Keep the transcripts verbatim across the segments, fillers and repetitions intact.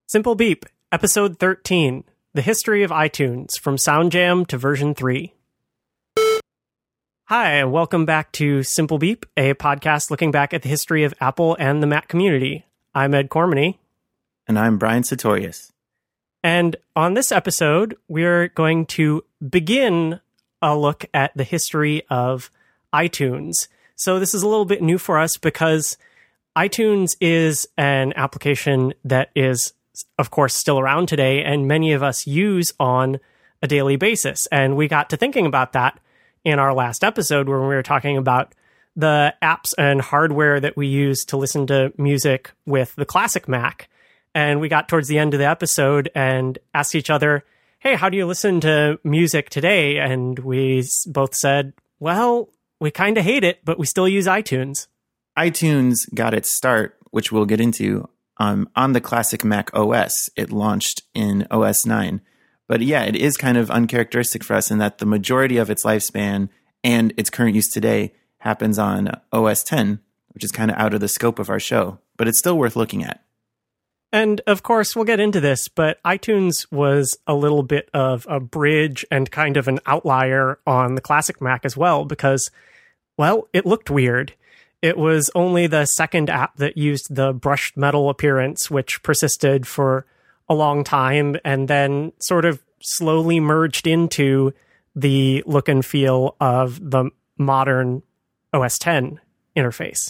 Simple Beep, Episode thirteen, The History of iTunes, from SoundJam to version three. Hi, and welcome back to Simple Beep, a podcast looking back at the history of Apple and the Mac community. I'm Ed Cormany. And I'm Brian Satorius. And on this episode, we're going to begin a look at the history of iTunes. So this is a little bit new for us because iTunes is an application that is, of course, still around today, and many of us use on a daily basis. And we got to thinking about that in our last episode when we were talking about the apps and hardware that we use to listen to music with the classic Mac. And we got towards the end of the episode and asked each other, hey, how do you listen to music today? And we both said, well, we kind of hate it, but we still use iTunes. iTunes got its start, which we'll get into, um, on the classic Mac O S. It launched in O S nine. But yeah, it is kind of uncharacteristic for us in that the majority of its lifespan and its current use today happens on O S ten, which is kind of out of the scope of our show. But it's still worth looking at. And of course, we'll get into this, but iTunes was a little bit of a bridge and kind of an outlier on the classic Mac as well, because, well, it looked weird. It was only the second app that used the brushed metal appearance, which persisted for a long time and then sort of slowly merged into the look and feel of the modern O S ten interface.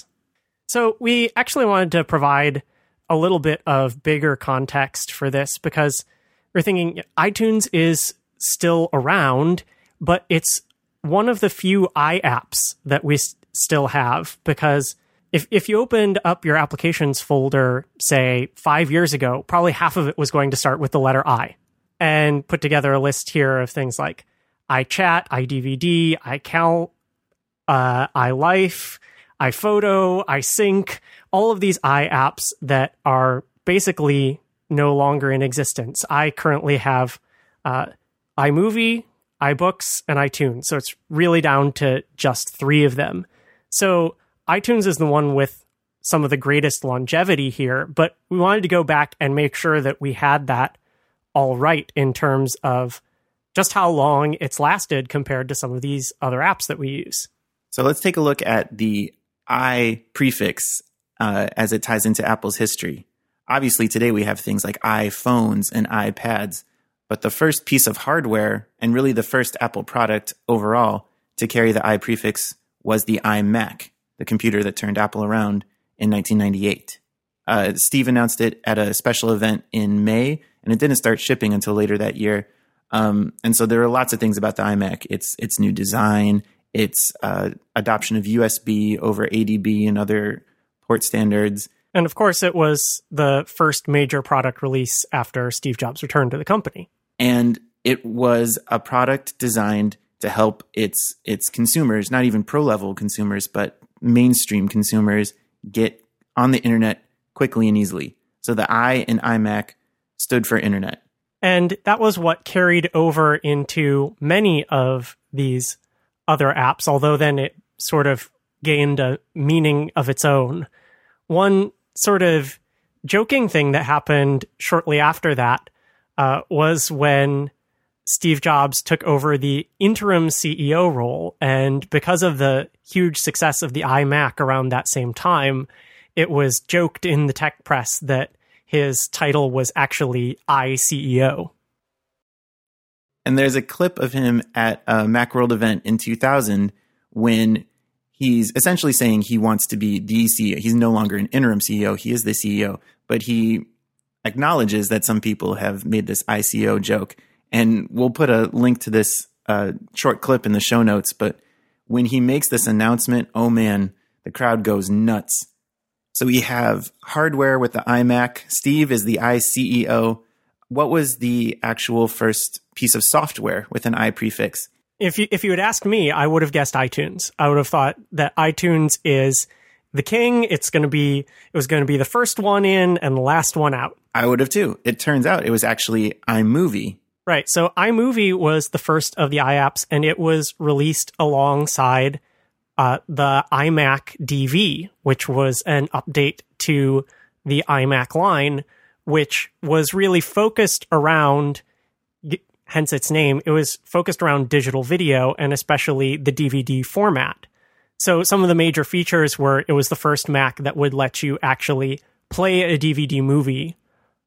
So we actually wanted to provide a little bit of bigger context for this because we're thinking iTunes is still around, but it's one of the few iApps that we st- still have, because if if you opened up your applications folder, say, five years ago, probably half of it was going to start with the letter I, and put together a list here of things like iChat, iDVD, iCal, uh, iLife, iPhoto, iSync, all of these iApps that are basically no longer in existence. I currently have uh, iMovie, iBooks, and iTunes, so it's really down to just three of them. So iTunes is the one with some of the greatest longevity here, but we wanted to go back and make sure that we had that all right in terms of just how long it's lasted compared to some of these other apps that we use. So let's take a look at the I prefix uh, as it ties into Apple's history. Obviously, today we have things like iPhones and iPads, but the first piece of hardware, and really the first Apple product overall to carry the I prefix, was the iMac, the computer that turned Apple around in nineteen ninety-eight. Uh, Steve announced it at a special event in May, and it didn't start shipping until later that year. Um, and so there are lots of things about the iMac. It's its new design, its uh, adoption of U S B over A D B and other port standards. And of course, it was the first major product release after Steve Jobs returned to the company. And it was a product designed to help its its consumers, not even pro-level consumers, but mainstream consumers, get on the internet quickly and easily. So the I in iMac stood for internet. And that was what carried over into many of these other apps, although then it sort of gained a meaning of its own. One sort of joking thing that happened shortly after that uh, was when Steve Jobs took over the interim C E O role. And because of the huge success of the iMac around that same time, it was joked in the tech press that his title was actually I C E O. And there's a clip of him at a Macworld event in two thousand when he's essentially saying he wants to be the C E O. He's no longer an interim C E O. He is the C E O. But he acknowledges that some people have made this I C O joke. And we'll put a link to this uh, short clip in the show notes. But when he makes this announcement, oh man, the crowd goes nuts. So we have hardware with the iMac. Steve is the I C E O. What was the actual first piece of software with an I prefix? If you if you had asked me, I would have guessed iTunes. I would have thought that iTunes is the king. It's going to be it was going to be the first one in and the last one out. I would have too. It turns out it was actually iMovie. Right. So iMovie was the first of the iApps, and it was released alongside uh, the iMac D V, which was an update to the iMac line, which was really focused around, hence its name, it was focused around digital video and especially the D V D format. So some of the major features were it was the first Mac that would let you actually play a D V D movie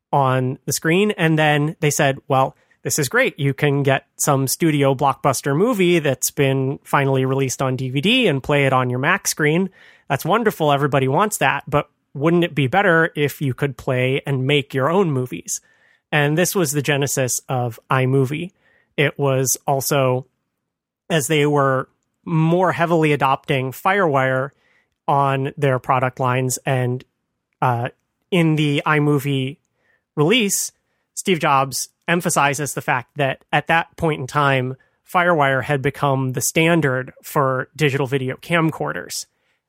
on the screen. And then they said, well, this is great. You can get some studio blockbuster movie that's been finally released on D V D and play it on your Mac screen. That's wonderful. Everybody wants that. But wouldn't it be better if you could play and make your own movies? And this was the genesis of iMovie. It was also, as they were more heavily adopting FireWire on their product lines, and uh, in the iMovie release, Steve Jobs emphasizes the fact that at that point in time, FireWire had become the standard for digital video camcorders.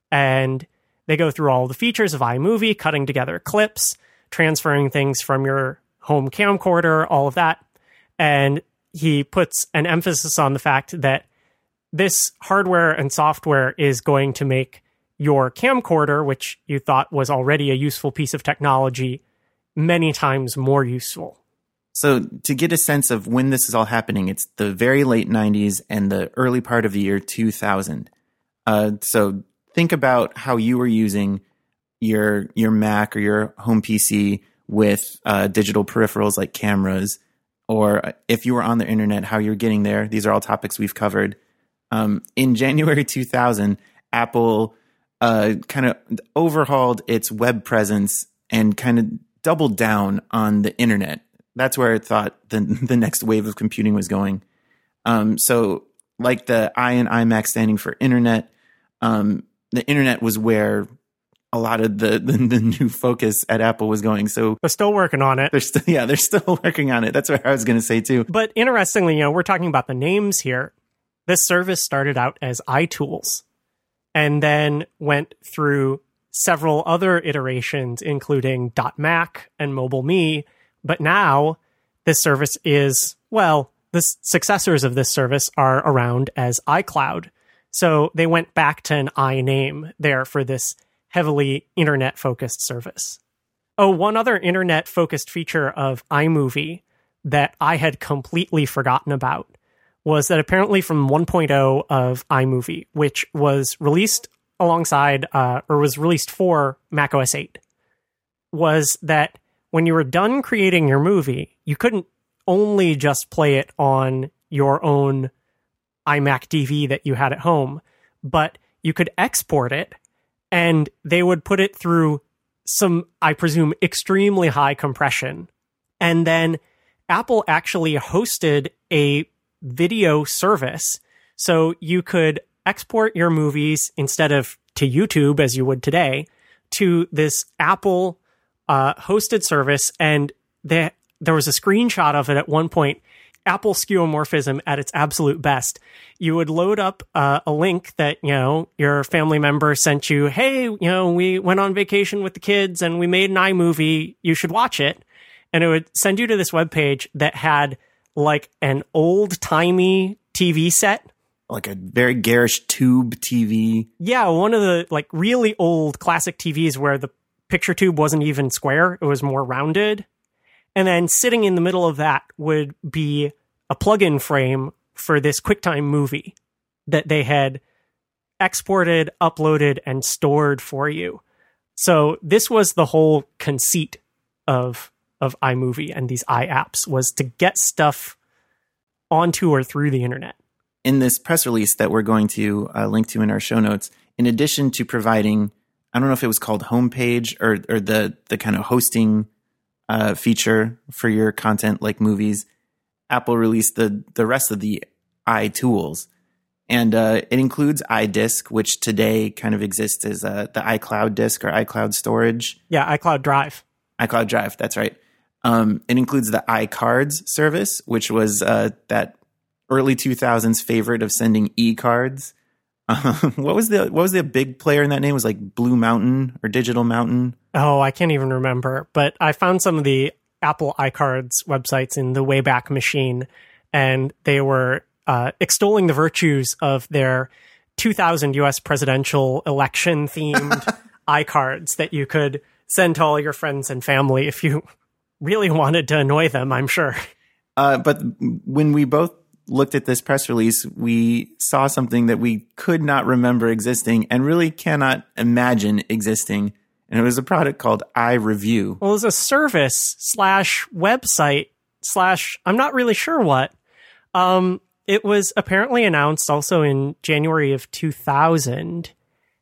And they go through all the features of iMovie, cutting together clips, transferring things from your home camcorder, all of that. And he puts an emphasis on the fact that this hardware and software is going to make your camcorder, which you thought was already a useful piece of technology, many times more useful. So to get a sense of when this is all happening, it's the very late nineties and the early part of the year two thousand. Uh, so think about how you were using your your Mac or your home P C with uh, digital peripherals like cameras, or if you were on the internet, how you're getting there. These are all topics we've covered. Um, in January two thousand, Apple uh, kind of overhauled its web presence and kind of doubled down on the internet. That's where it thought the, the next wave of computing was going. Um, so like the I in iMac standing for internet, um, the internet was where a lot of the, the, the new focus at Apple was going. So they're still working on it. They're still, yeah, they're still working on it. That's what I was going to say too. But interestingly, you know, we're talking about the names here. This service started out as iTools and then went through several other iterations, including .Mac and MobileMe. But now this service is, well, the successors of this service are around as iCloud. So they went back to an I name there for this heavily internet-focused service. Oh, one other internet-focused feature of iMovie that I had completely forgotten about was that apparently from one point oh of iMovie, which was released alongside, uh, or was released for macOS eight, was that when you were done creating your movie, you couldn't only just play it on your own iMac D V that you had at home, but you could export it, and they would put it through some, I presume, extremely high compression. And then Apple actually hosted a video service, so you could export your movies instead of to YouTube as you would today to this Apple uh, hosted service. And they, there was a screenshot of it at one point. Apple skeuomorphism at its absolute best. You would load up uh, a link that, you know, your family member sent you. Hey, you know, we went on vacation with the kids and we made an iMovie. You should watch it. And it would send you to this webpage that had like an old timey T V set. Like a very garish tube T V. Yeah, one of the like really old classic T Vs where the picture tube wasn't even square. It was more rounded. And then sitting in the middle of that would be a plug-in frame for this QuickTime movie that they had exported, uploaded, and stored for you. So this was the whole conceit of of iMovie and these iApps, was to get stuff onto or through the internet. In this press release that we're going to uh, link to in our show notes, in addition to providing, I don't know if it was called homepage or or the the kind of hosting uh, feature for your content like movies, Apple released the the rest of the iTools, and uh, it includes iDisk, which today kind of exists as uh, the iCloud disk or iCloud storage. Yeah, iCloud Drive. iCloud Drive, that's right. Um, it includes the iCards service, which was uh, that early two thousands favorite of sending e-cards. Um, what was the what was the big player in that name? It was like Blue Mountain or Digital Mountain? Oh, I can't even remember. But I found some of the Apple iCards websites in the Wayback Machine, and they were uh, extolling the virtues of their two thousand U S presidential election themed iCards that you could send to all your friends and family if you really wanted to annoy them, I'm sure. Uh, but when we both looked at this press release, we saw something that we could not remember existing and really cannot imagine existing. And it was a product called iReview. Well, it was a service slash website slash, I'm not really sure what. Um, it was apparently announced also in January of two thousand.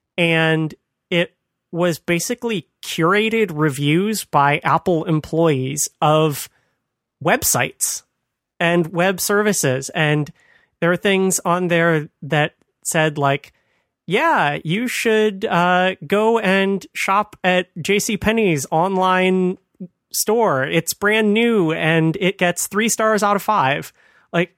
And it was basically curated reviews by Apple employees of websites and web services. And there are things on there that said, like, yeah, you should uh, go and shop at JCPenney's online store. It's brand new and it gets three stars out of five. Like,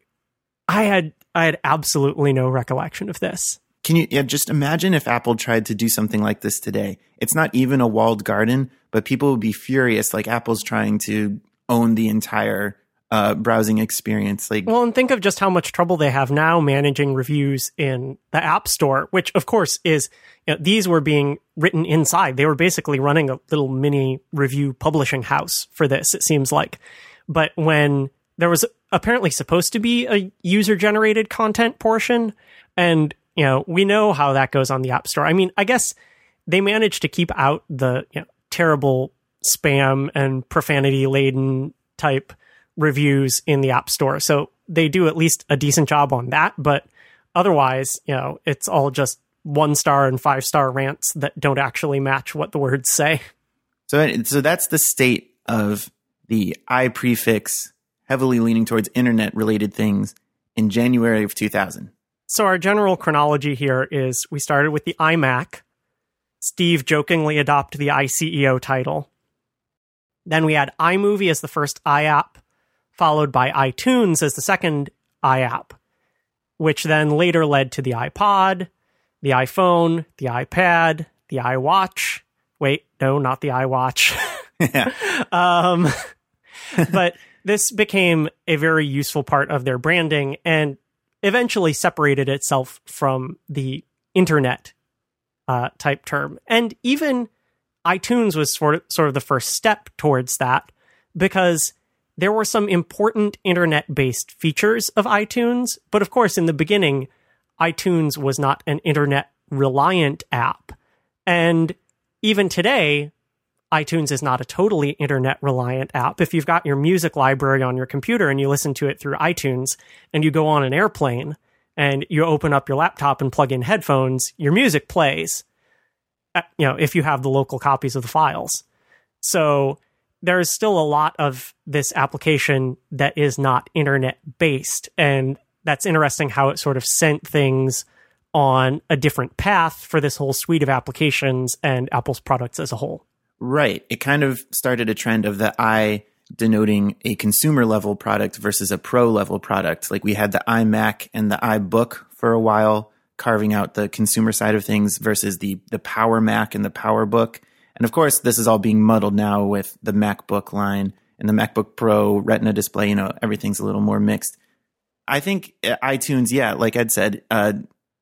I had I had absolutely no recollection of this. Can you yeah, just imagine if Apple tried to do something like this today? It's not even a walled garden, but people would be furious. Like, Apple's trying to own the entire uh, browsing experience. Like, well, and think of just how much trouble they have now managing reviews in the App Store, which, of course, is, you know, these were being written inside. They were basically running a little mini review publishing house for this, it seems like. But when there was apparently supposed to be a user-generated content portion, and, you know, we know how that goes on the App Store. I mean, I guess they managed to keep out the, you know, terrible spam and profanity-laden type reviews in the App Store. So they do at least a decent job on that. But otherwise, you know, it's all just one star and five star rants that don't actually match what the words say. So, so that's the state of the iPrefix, heavily leaning towards internet related things in January of two thousand. So our general chronology here is we started with the iMac. Steve jokingly adopted the iCEO title. Then we had iMovie as the first iApp, followed by iTunes as the second iApp, which then later led to the iPod, the iPhone, the iPad, the iWatch. Wait, no, not the iWatch. Yeah. um, but this became a very useful part of their branding and eventually separated itself from the internet uh, type term. And even iTunes was sort of, sort of the first step towards that, because there were some important internet-based features of iTunes, but of course, in the beginning, iTunes was not an internet-reliant app. And even today, iTunes is not a totally internet-reliant app. If you've got your music library on your computer and you listen to it through iTunes, and you go on an airplane, and you open up your laptop and plug in headphones, your music plays, you know, if you have the local copies of the files. So there's still a lot of this application that is not internet-based, and that's interesting how it sort of sent things on a different path for this whole suite of applications and Apple's products as a whole. Right. It kind of started a trend of the I denoting a consumer-level product versus a pro-level product. Like, we had the iMac and the iBook for a while, carving out the consumer side of things versus the the Power Mac and the PowerBook. And of course, this is all being muddled now with the MacBook line and the MacBook Pro Retina display. You know, everything's a little more mixed. I think iTunes, yeah, like Ed said, uh,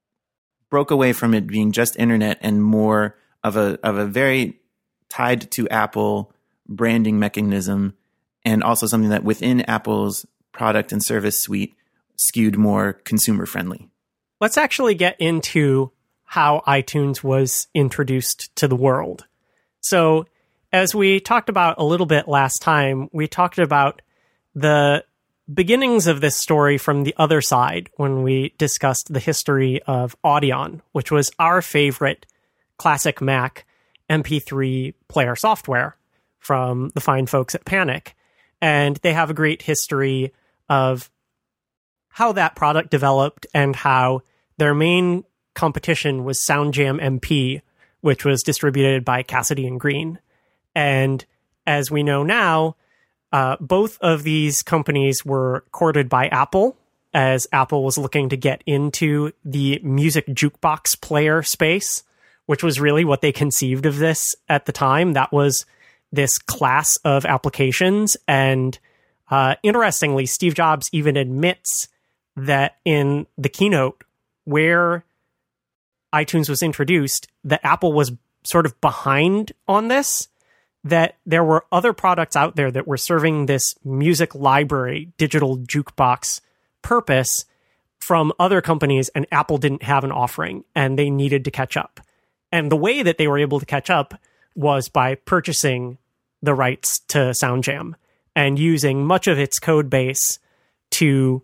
broke away from it being just internet and more of a of a very tied to Apple branding mechanism, and also something that within Apple's product and service suite skewed more consumer friendly. Let's actually get into how iTunes was introduced to the world. So, as we talked about a little bit last time, we talked about the beginnings of this story from the other side when we discussed the history of Audion, which was our favorite classic Mac M P three player software from the fine folks at Panic. And they have a great history of how that product developed and how their main competition was SoundJam M P, which was distributed by Cassidy and Green. And as we know now, uh, both of these companies were courted by Apple, as Apple was looking to get into the music jukebox player space, which was really what they conceived of this at the time. That was this class of applications. And uh, interestingly, Steve Jobs even admits that in the keynote where iTunes was introduced, that Apple was sort of behind on this. that there were other products out there that were serving this music library, digital jukebox purpose from other companies, and Apple didn't have an offering, and they needed to catch up. And the way that they were able to catch up was by purchasing the rights to SoundJam and using much of its code base to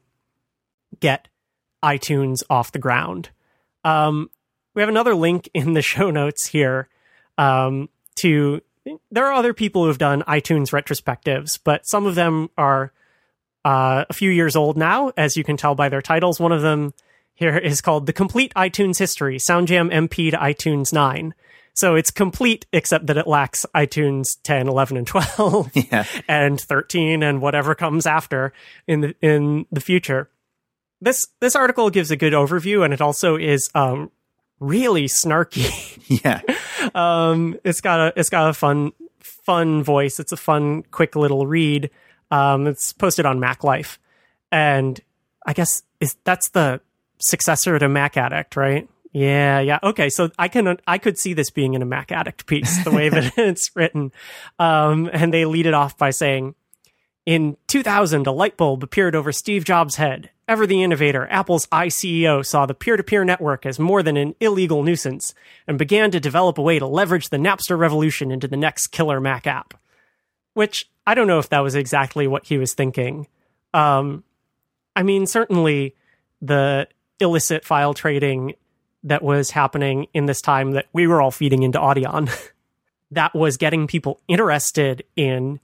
get iTunes off the ground. Um, we have another link in the show notes here um, to... There are other people who've done iTunes retrospectives, but some of them are uh, a few years old now, as you can tell by their titles. One of them here is called The Complete iTunes History, SoundJam M P to iTunes nine. So it's complete, except that it lacks iTunes ten, eleven, and twelve, yeah. and thirteen, and whatever comes after in the, in the future. This this article gives a good overview, and it also is um, really snarky. Yeah. um, it's got a it's got a fun fun voice. It's a fun, quick little read. Um, it's posted on Mac Life, and I guess is that's the successor to Mac Addict, right? Yeah, yeah. Okay, so I can I could see this being in a Mac Addict piece, the way that it's written. Um, and they lead it off by saying, in two thousand, a light bulb appeared over Steve Jobs' head. Ever the innovator, Apple's I C E O saw the peer-to-peer network as more than an illegal nuisance and began to develop a way to leverage the Napster revolution into the next killer Mac app. Which, I don't know if that was exactly what he was thinking. Um, I mean, certainly the illicit file trading that was happening in this time that we were all feeding into Audion, that was getting people interested in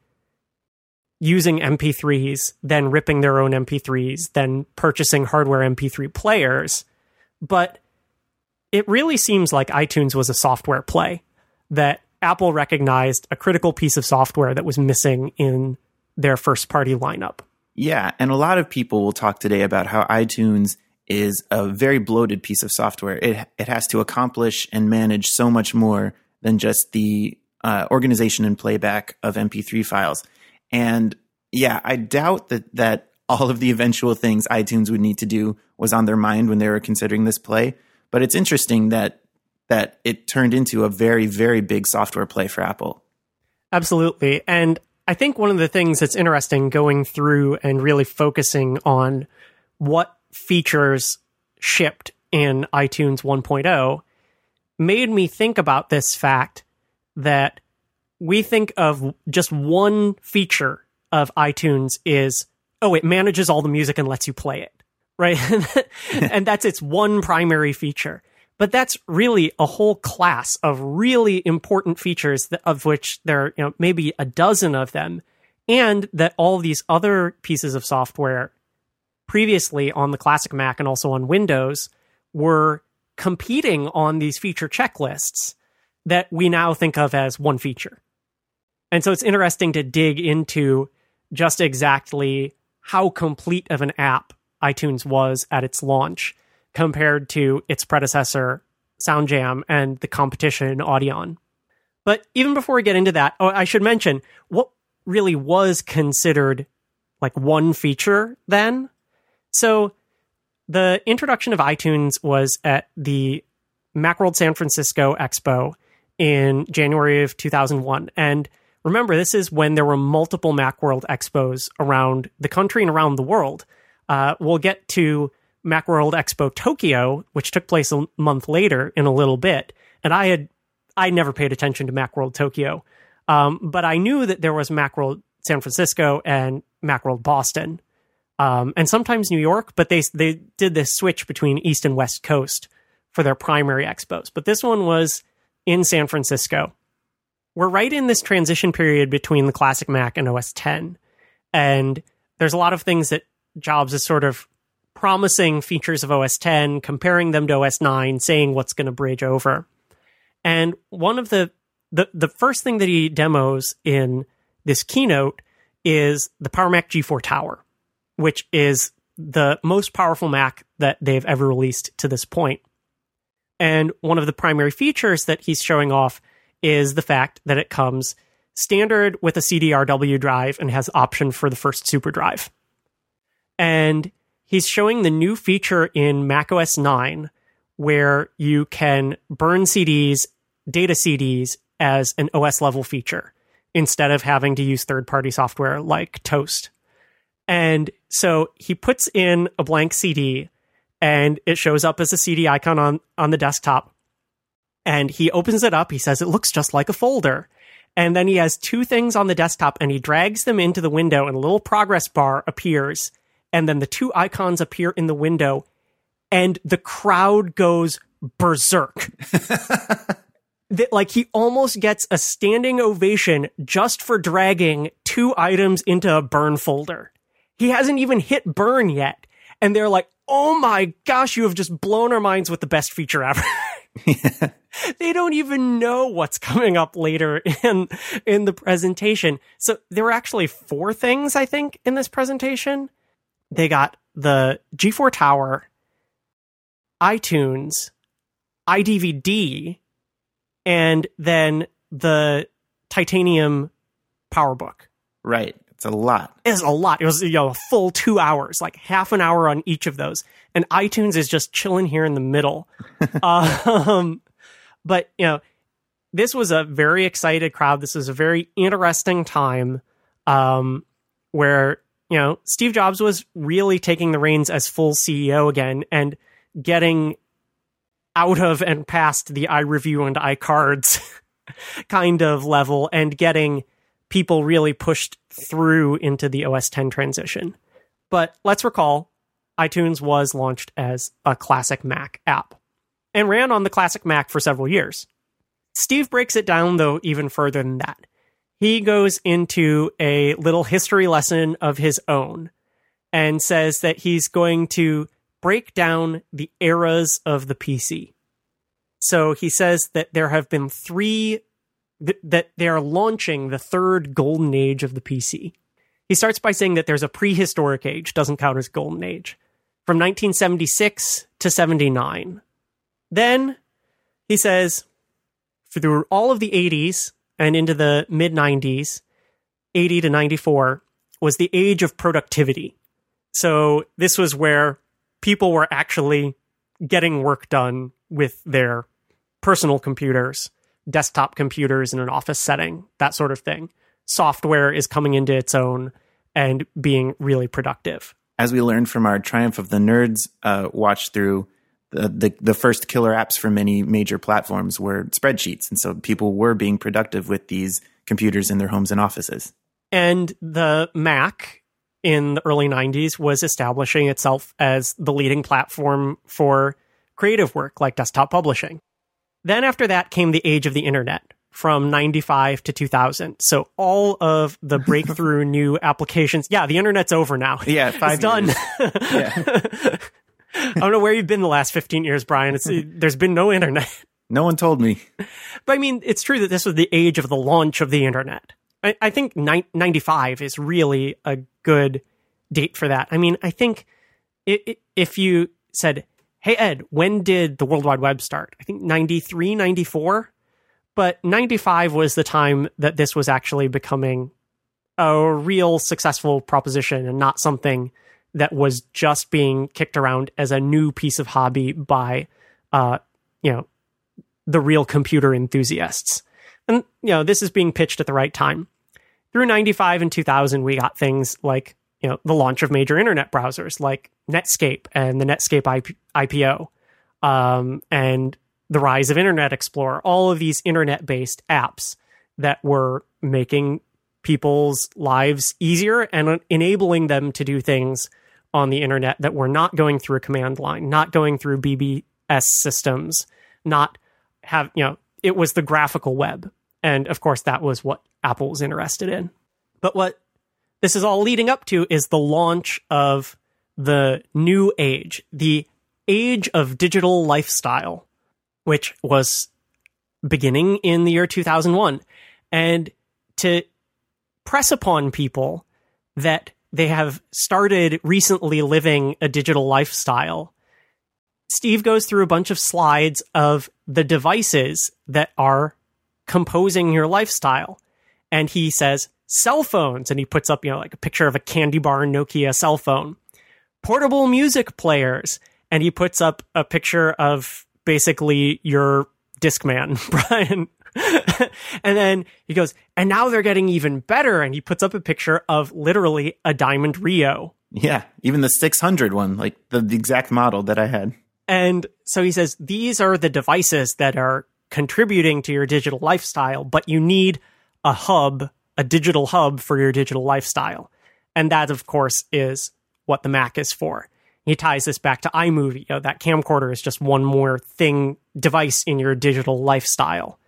using M P threes, then ripping their own M P threes, then purchasing hardware M P three players. But it really seems like iTunes was a software play, that Apple recognized a critical piece of software that was missing in their first-party lineup. Yeah, and a lot of people will talk today about how iTunes is a very bloated piece of software. It it has to accomplish and manage so much more than just the uh, organization and playback of M P three files. And yeah, I doubt that, that all of the eventual things iTunes would need to do was on their mind when they were considering this play. But it's interesting that that it turned into a very, very big software play for Apple. Absolutely. And I think one of the things that's interesting going through and really focusing on what features shipped in iTunes one point oh made me think about this fact that we think of just one feature of iTunes is, oh, it manages all the music and lets you play it, right? And that's its one primary feature. But that's really a whole class of really important features, that, of which there are, you know, maybe a dozen of them, and that all these other pieces of software previously on the classic Mac and also on Windows were competing on these feature checklists that we now think of as one feature. And so it's interesting to dig into just exactly how complete of an app iTunes was at its launch compared to its predecessor, SoundJam, and the competition, Audion. But even before we get into that, oh, I should mention what really was considered like one feature then. So the introduction of iTunes was at the Macworld San Francisco Expo in January of two thousand one. And remember, this is when there were multiple Macworld Expos around the country and around the world. Uh, we'll get to Macworld Expo Tokyo, which took place a month later in a little bit. And I had I never paid attention to Macworld Tokyo. Um, but I knew that there was Macworld San Francisco and Macworld Boston. Um, and sometimes New York, but they they did this switch between East and West Coast for their primary expos. But this one was in San Francisco. We're right in this transition period between the classic Mac and O S ten. And there's a lot of things that Jobs is sort of promising features of O S ten, comparing them to O S nine, saying what's going to bridge over. And one of the, the, the first thing that he demos in this keynote is the Power Mac G four Tower, which is the most powerful Mac that they've ever released to this point. And one of the primary features that he's showing off is the fact that it comes standard with a C D R W drive and has option for the first super drive. And he's showing the new feature in Mac O S nine where you can burn C Ds, data C Ds as an O S level feature. instead of having to use third-party software like Toast. And so he puts in a blank C D, and it shows up as a C D icon on, on the desktop. And he opens it up. He says, it looks just like a folder. And then he has two things on the desktop, and he drags them into the window, and a little progress bar appears. And then the two icons appear in the window, and the crowd goes berserk. That, like, he almost gets a standing ovation just for dragging two items into a burn folder. He hasn't even hit burn yet. And they're like, oh my gosh, you have just blown our minds with the best feature ever. Yeah. They don't even know what's coming up later in in the presentation. So there were actually four things, I think, in this presentation. They got the G four Tower, iTunes, iDVD, and then the Titanium PowerBook. Right. It's a lot. It's a lot. It was, you know, a full two hours, like half an hour on each of those. And iTunes is just chilling here in the middle. um, but, you know, this was a very excited crowd. This was a very interesting time um, where, you know, Steve Jobs was really taking the reins as full C E O again and getting out of and past the iReview and iCards kind of level and getting people really pushed through into the O S ten transition. But let's recall, iTunes was launched as a classic Mac app and ran on the classic Mac for several years. Steve breaks it down, though, even further than that. He goes into a little history lesson of his own and says that he's going to break down the eras of the P C. So he says that there have been three, th- that they are launching the third golden age of the P C. He starts by saying that there's a prehistoric age, doesn't count as golden age, from nineteen seventy-six to seventy-nine. Then he says, through all of the eighties and into the mid-nineties, eighty to ninety-four, was the age of productivity. So this was where people were actually getting work done with their personal computers, desktop computers in an office setting, that sort of thing. Software is coming into its own and being really productive. As we learned from our Triumph of the Nerds uh, watch through, the, the the first killer apps for many major platforms were spreadsheets. And so people were being productive with these computers in their homes and offices. And the Mac in the early nineties was establishing itself as the leading platform for creative work like desktop publishing. Then after that came the age of the internet from ninety-five to two thousand. So all of the breakthrough new applications. Yeah, the internet's over now. Yeah, five it's done. Yeah. I don't know where you've been the last fifteen years, Brian. It's, there's been no internet. No one told me. But I mean, it's true that this was the age of the launch of the internet. I, I think ninety-five is really a good date for that. I mean, I think it, it, if you said, hey, Ed, when did the World Wide Web start? I think ninety-three, ninety-four. But ninety-five was the time that this was actually becoming a real successful proposition and not something that was just being kicked around as a new piece of hobby by, uh, you know, the real computer enthusiasts. And, you know, this is being pitched at the right time. Through ninety-five and two thousand, we got things like, you know, the launch of major internet browsers like Netscape and the Netscape I P O, um, and the rise of Internet Explorer, all of these internet-based apps that were making people's lives easier and enabling them to do things on the internet that were not going through a command line, not going through B B S systems, not have, you know, it was the graphical web. And of course, that was what Apple was interested in. But what this is all leading up to is the launch of the new age, the age of digital lifestyle, which was beginning in the year two thousand one. And to press upon people that they have started recently living a digital lifestyle, Steve goes through a bunch of slides of the devices that are composing your lifestyle. And he says, cell phones, and he puts up, you know, like a picture of a candy bar Nokia cell phone. Portable music players, and he puts up a picture of basically your Discman, Brian. And then he goes, and now they're getting even better. And he puts up a picture of literally a Diamond Rio. Yeah, even the six hundred one, like the, the exact model that I had. And so he says, these are the devices that are contributing to your digital lifestyle, but you need a hub, a digital hub for your digital lifestyle. And that, of course, is what the Mac is for. He ties this back to iMovie. You know, that camcorder is just one more thing, device in your digital lifestyle.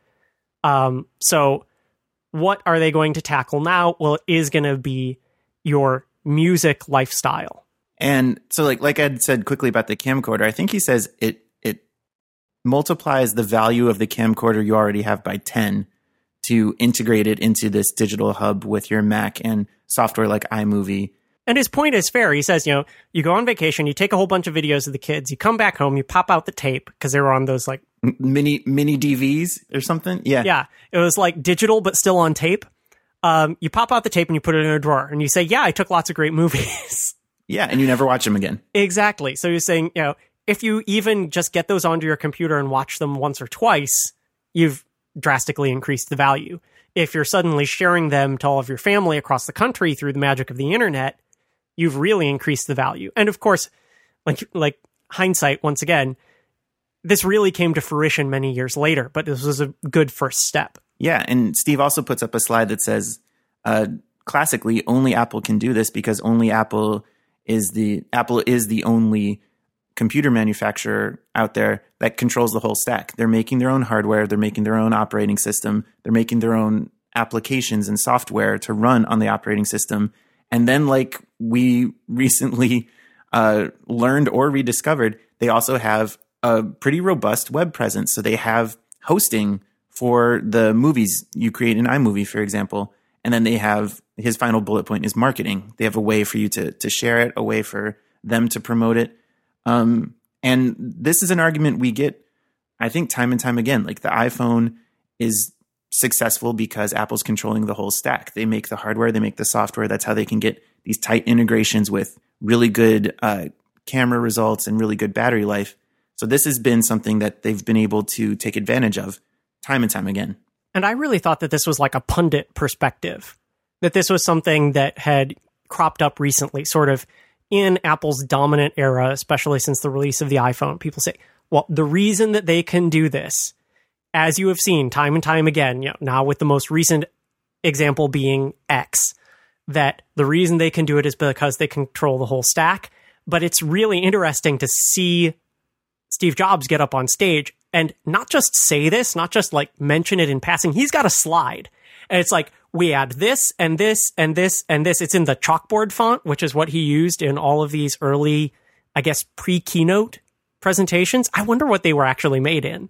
Um, so what are they going to tackle now? Well, it is going to be your music lifestyle. And so like like Ed said quickly about the camcorder, I think he says it it multiplies the value of the camcorder you already have by ten to integrate it into this digital hub with your Mac and software like iMovie. And his point is fair. He says, you know, you go on vacation, you take a whole bunch of videos of the kids, you come back home, you pop out the tape, because they were on those like mini mini D Vs or something. Yeah. Yeah. It was like digital, but still on tape. Um, you pop out the tape and you put it in a drawer and you say, yeah, I took lots of great movies. Yeah. And you never watch them again. Exactly. So you're saying, you know, if you even just get those onto your computer and watch them once or twice, you've drastically increased the value. If you're suddenly sharing them to all of your family across the country through the magic of the internet, you've really increased the value. And of course, like like hindsight, once again, this really came to fruition many years later, but this was a good first step. Yeah, and Steve also puts up a slide that says, uh, classically, only Apple can do this because only Apple is the Apple is the only computer manufacturer out there that controls the whole stack. They're making their own hardware, they're making their own operating system, they're making their own applications and software to run on the operating system. And then, like we recently uh, learned or rediscovered, they also have a pretty robust web presence. So they have hosting for the movies you create in iMovie, for example. And then they have, his final bullet point is marketing. They have a way for you to to share it, a way for them to promote it. Um, and this is an argument we get, I think, time and time again. Like the iPhone is successful because Apple's controlling the whole stack. They make the hardware, they make the software. That's how they can get these tight integrations with really good uh, camera results and really good battery life. So this has been something that they've been able to take advantage of time and time again. And I really thought that this was like a pundit perspective, that this was something that had cropped up recently, sort of in Apple's dominant era, especially since the release of the iPhone. People say, well, the reason that they can do this, as you have seen time and time again, you know, now with the most recent example being X, that the reason they can do it is because they control the whole stack. But it's really interesting to see Steve Jobs get up on stage and not just say this, not just like mention it in passing. He's got a slide. And it's like, we add this and this and this and this. It's in the chalkboard font, which is what he used in all of these early, I guess, pre-keynote presentations. I wonder what they were actually made in.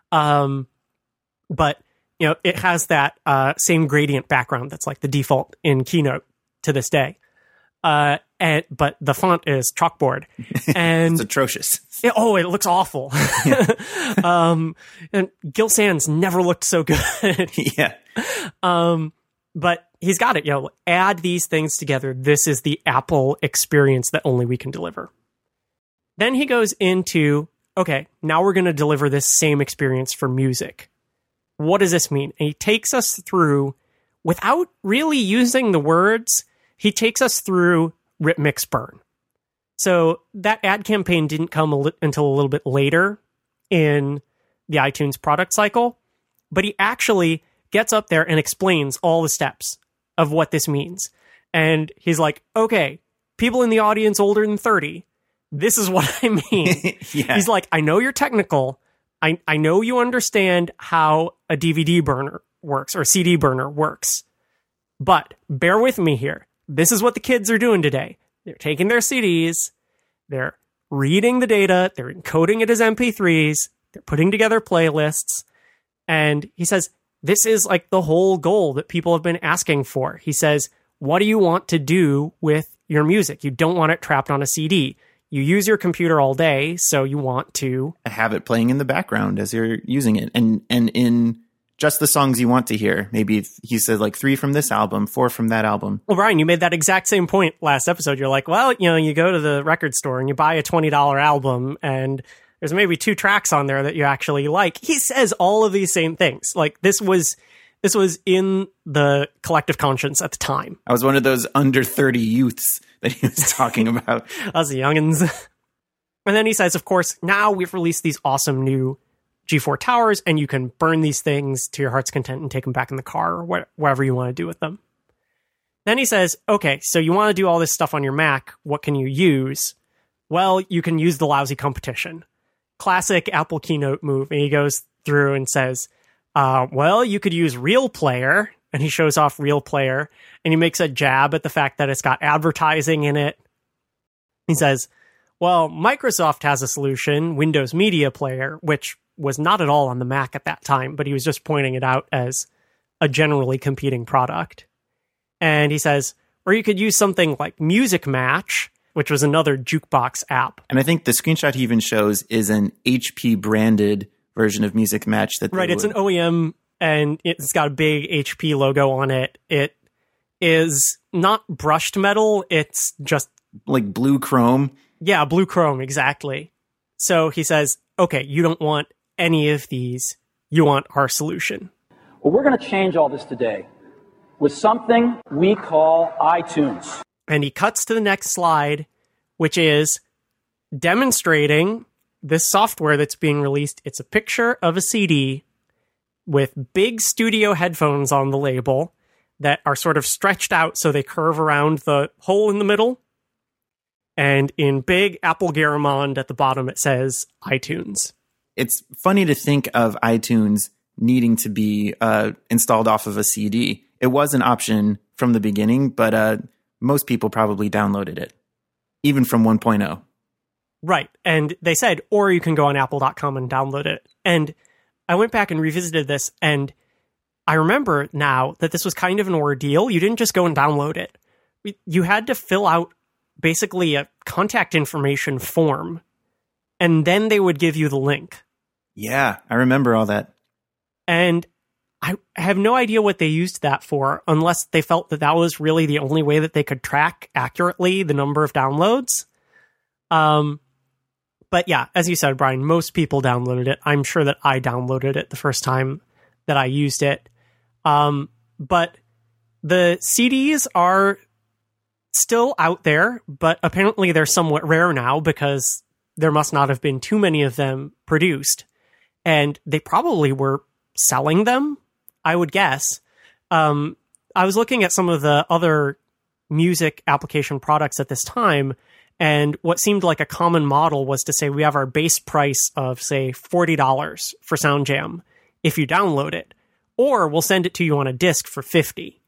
Um, but, you know, it has that uh, same gradient background that's like the default in Keynote to this day. Uh, and but the font is chalkboard, and it's atrocious. It, oh, it looks awful. Yeah. um, and Gil Sans never looked so good. Yeah. Um, but he's got it. You know, add these things together. This is the Apple experience that only we can deliver. Then he goes into, okay, now we're going to deliver this same experience for music. What does this mean? And he takes us through, without really using the words, he takes us through rip, mix, burn. So that ad campaign didn't come a li- until a little bit later in the iTunes product cycle, but he actually gets up there and explains all the steps of what this means. And he's like, okay, people in the audience older than thirty, this is what I mean. Yeah. He's like, I know you're technical. I, I know you understand how a D V D burner works or C D burner works, but bear with me here. This is what the kids are doing today. They're taking their C Ds, they're reading the data, they're encoding it as M P threes, they're putting together playlists. And he says, this is like the whole goal that people have been asking for. He says, what do you want to do with your music? You don't want it trapped on a C D. You use your computer all day, so you want to have it playing in the background as you're using it. And and in just the songs you want to hear. Maybe he said like three from this album, four from that album. Well, Brian, you made that exact same point last episode. You're like, well, you know, you go to the record store and you buy a twenty dollars album and there's maybe two tracks on there that you actually like. He says all of these same things. Like this was this was in the collective conscience at the time. I was one of those under thirty youths that he was talking about. Us youngins. And then he says, of course, now we've released these awesome new G four towers, and you can burn these things to your heart's content and take them back in the car or wh- whatever you want to do with them. Then he says, okay, so you want to do all this stuff on your Mac. What can you use? Well, you can use the lousy competition. Classic Apple keynote move. And he goes through and says, uh, well, you could use Real Player. And he shows off Real Player. And he makes a jab at the fact that it's got advertising in it. He says, well, Microsoft has a solution, Windows Media Player, which was not at all on the Mac at that time, but he was just pointing it out as a generally competing product. And he says, or you could use something like Music Match, which was another jukebox app. And I think the screenshot he even shows is an H P branded version of Music Match. That Right, it's would... an O E M, and it's got a big H P logo on it. It is not brushed metal, it's just... like blue chrome? Yeah, blue chrome, exactly. So he says, okay, you don't want any of these. You want our solution. Well, we're going to change all this today with something we call iTunes. And he cuts to the next slide, which is demonstrating this software that's being released. It's a picture of a C D with big studio headphones on the label that are sort of stretched out so they curve around the hole in the middle. And in big Apple Garamond at the bottom, it says iTunes. It's funny to think of iTunes needing to be uh, installed off of a C D. It was an option from the beginning, but uh, most people probably downloaded it, even from one point oh. Right. And they said, or you can go on apple dot com and download it. And I went back and revisited this, and I remember now that this was kind of an ordeal. You didn't just go and download it. You had to fill out basically a contact information form, and then they would give you the link. Yeah, I remember all that. And I have no idea what they used that for, unless they felt that that was really the only way that they could track accurately the number of downloads. Um, but yeah, as you said, Brian, most people downloaded it. I'm sure that I downloaded it the first time that I used it. Um, but the C Ds are still out there, but apparently they're somewhat rare now because there must not have been too many of them produced. And they probably were selling them, I would guess. Um, I was looking at some of the other music application products at this time, and what seemed like a common model was to say we have our base price of, say, forty dollars for SoundJam if you download it, or we'll send it to you on a disc for fifty dollars.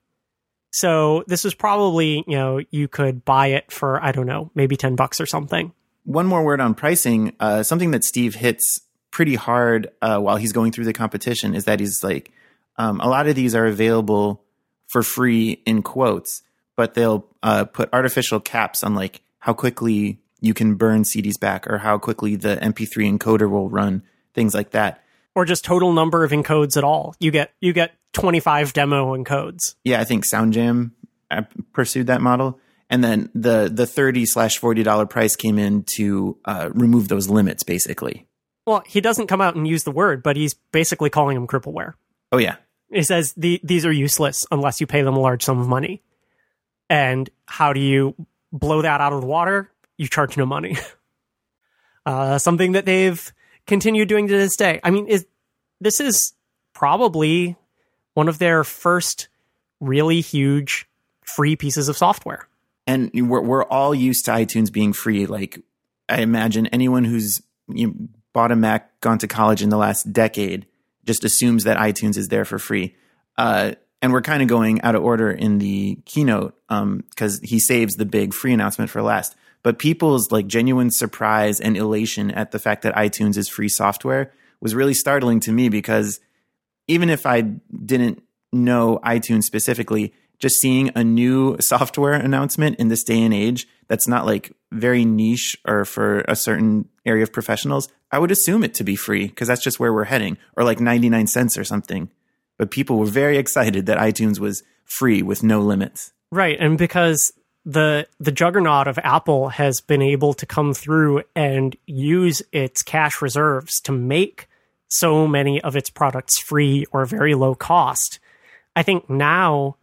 So this was probably, you know, you could buy it for, I don't know, maybe ten bucks or something. One more word on pricing. Uh, something that Steve hits pretty hard uh, while he's going through the competition is that he's like, um, a lot of these are available for free in quotes, but they'll uh, put artificial caps on like how quickly you can burn C Ds back or how quickly the M P three encoder will run, things like that. Or just total number of encodes at all. You get you get twenty-five demo encodes. Yeah, I think SoundJam pursued that model. And then the the thirty slash forty dollars price came in to uh, remove those limits, basically. Well, he doesn't come out and use the word, but he's basically calling them crippleware. Oh, yeah. He says the, these are useless unless you pay them a large sum of money. And how do you blow that out of the water? You charge no money. uh, something that they've continued doing to this day. I mean, is this is probably one of their first really huge free pieces of software. And we're we're all used to iTunes being free. Like, I imagine anyone who's you know, bought a Mac, gone to college in the last decade, just assumes that iTunes is there for free. Uh, and we're kind of going out of order in the keynote because um, he saves the big free announcement for last. But people's like genuine surprise and elation at the fact that iTunes is free software was really startling to me, because even if I didn't know iTunes specifically, just seeing a new software announcement in this day and age that's not like very niche or for a certain area of professionals, I would assume it to be free because that's just where we're heading, or like ninety-nine cents or something. But people were very excited that iTunes was free with no limits. Right. And because the the juggernaut of Apple has been able to come through and use its cash reserves to make so many of its products free or very low cost. I think now,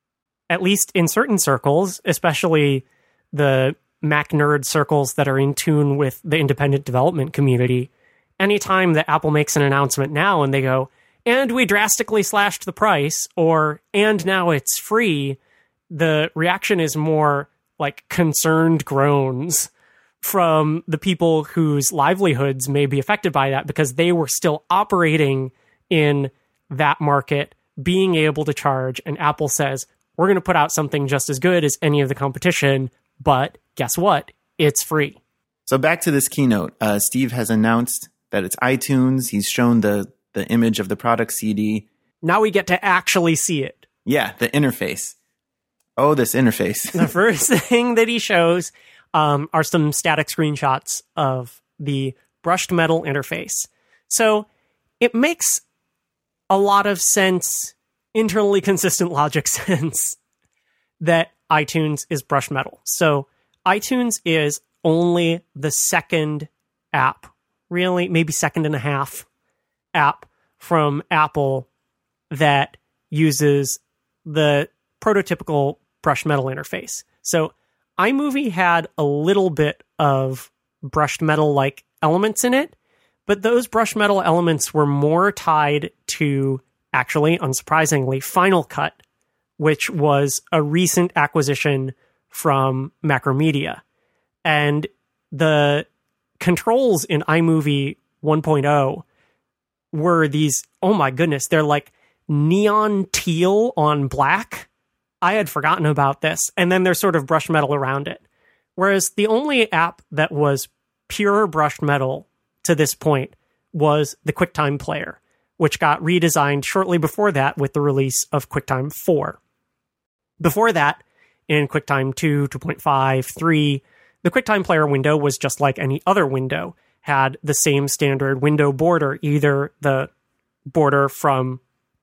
at least in certain circles, especially the Mac nerd circles that are in tune with the independent development community, anytime that Apple makes an announcement now and they go, and we drastically slashed the price, or, and now it's free, the reaction is more like concerned groans from the people whose livelihoods may be affected by that because they were still operating in that market, being able to charge, and Apple says, we're going to put out something just as good as any of the competition, but guess what? It's free. So back to this keynote, uh, Steve has announced that it's iTunes. He's shown the the image of the product C D. Now we get to actually see it. Yeah, the interface. Oh, this interface. The first thing that he shows um, are some static screenshots of the brushed metal interface. So it makes a lot of sense, internally consistent logic sense, that iTunes is brushed metal. So iTunes is only the second app, really, maybe second and a half app from Apple that uses the prototypical brushed metal interface. So iMovie had a little bit of brushed metal-like elements in it, but those brushed metal elements were more tied to, actually, unsurprisingly, Final Cut, which was a recent acquisition from Macromedia. And the controls in iMovie one point oh were these, oh my goodness, they're like neon teal on black. I had forgotten about this. And then there's sort of brushed metal around it. Whereas the only app that was pure brushed metal to this point was the QuickTime Player, which got redesigned shortly before that with the release of QuickTime four. Before that, in QuickTime two, two point five, three, the QuickTime Player window was just like any other window, had the same standard window border, either the border from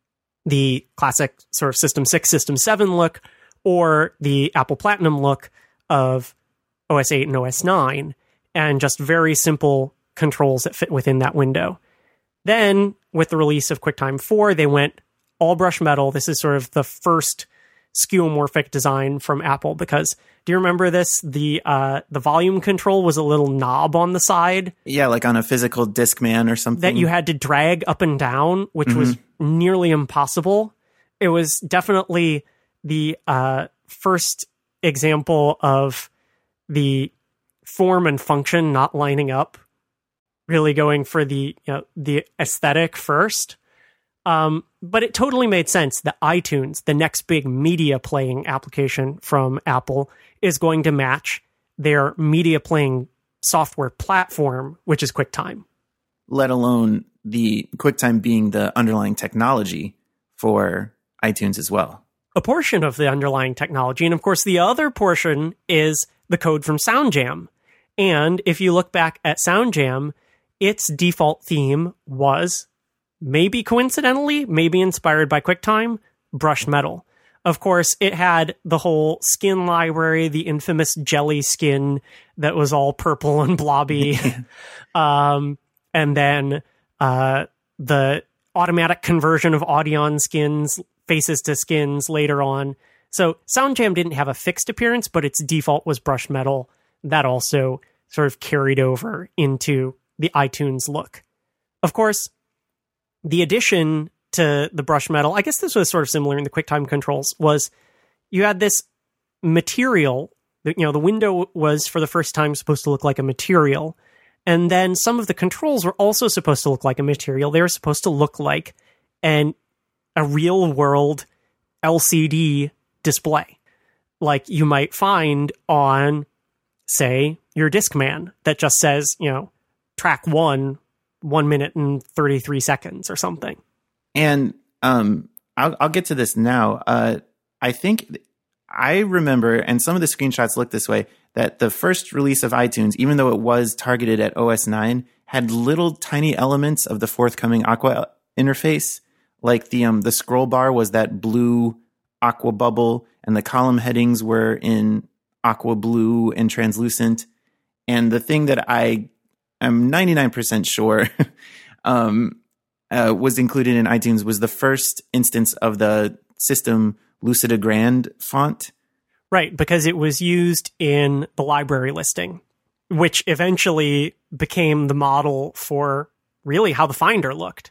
the classic sort of System six, System seven look, or the Apple Platinum look of O S eight and O S nine, and just very simple controls that fit within that window. Then, with the release of QuickTime four, they went all brush metal. This is sort of the first skeuomorphic design from Apple, because do you remember this? The uh, the volume control was a little knob on the side. Yeah, like on a physical Discman or something. That you had to drag up and down, which mm-hmm. was nearly impossible. It was definitely the uh, first example of the form and function not lining up, really going for the you know, the aesthetic first. Um, but it totally made sense that iTunes, the next big media playing application from Apple, is going to match their media playing software platform, which is QuickTime. Let alone the QuickTime being the underlying technology for iTunes as well. A portion of the underlying technology. And of course, the other portion is the code from SoundJam. And if you look back at SoundJam, its default theme was, maybe coincidentally, maybe inspired by QuickTime, brushed metal. Of course, it had the whole skin library, the infamous jelly skin that was all purple and blobby. um, and then uh, the automatic conversion of Audion skins, faces to skins later on. So SoundJam didn't have a fixed appearance, but its default was brushed metal. That also sort of carried over into the iTunes look. Of course, the addition to the brushed metal, I guess this was sort of similar in the QuickTime controls, was you had this material, you know, the window was for the first time supposed to look like a material. And then some of the controls were also supposed to look like a material. They were supposed to look like an a real world L C D display, like you might find on, say, your Discman that just says, you know, track one, one minute and thirty-three seconds or something. And um, I'll, I'll get to this now. Uh, I think I remember, and some of the screenshots look this way, that the first release of iTunes, even though it was targeted at O S nine, had little tiny elements of the forthcoming Aqua interface. Like the um, the scroll bar was that blue Aqua bubble, and the column headings were in aqua blue and translucent. And the thing that I am ninety-nine percent sure um, uh, was included in iTunes was the first instance of the system Lucida Grand font. Right, because it was used in the library listing, which eventually became the model for really how the Finder looked.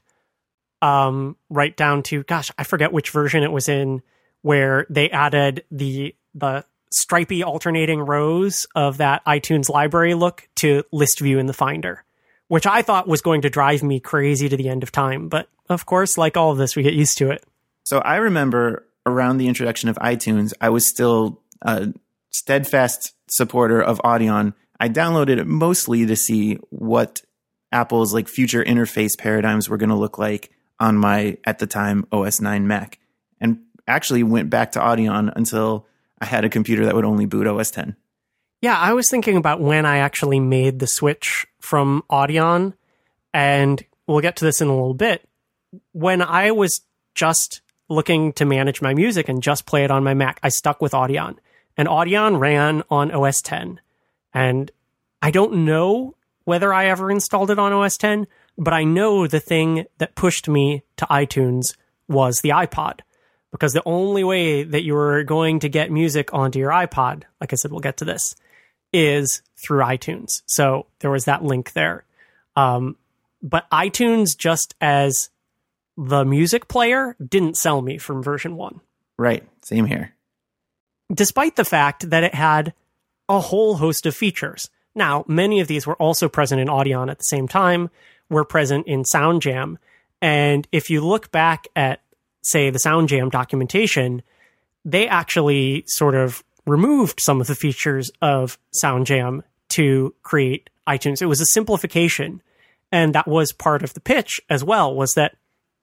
Um, right down to, gosh, I forget which version it was in, where they added the the stripy alternating rows of that iTunes library look to list view in the Finder, which I thought was going to drive me crazy to the end of time. But of course, like all of this, we get used to it. So I remember around the introduction of iTunes, I was still a steadfast supporter of Audion. I downloaded it mostly to see what Apple's like future interface paradigms were going to look like on my, at the time, O S nine Mac, and actually went back to Audion until I had a computer that would only boot O S ten. Yeah, I was thinking about when I actually made the switch from Audion, and we'll get to this in a little bit. When I was just looking to manage my music and just play it on my Mac, I stuck with Audion. And Audion ran on O S ten. And I don't know whether I ever installed it on O S ten, but I know the thing that pushed me to iTunes was the iPod. Because the only way that you were going to get music onto your iPod, like I said, we'll get to this, is through iTunes. So there was that link there. Um, but iTunes, just as the music player, didn't sell me from version one. Right. Same here. Despite the fact that it had a whole host of features. Now, many of these were also present in Audion at the same time, were present in SoundJam. And if you look back at, say, the SoundJam documentation, they actually sort of removed some of the features of SoundJam to create iTunes. It was a simplification. And that was part of the pitch as well, was that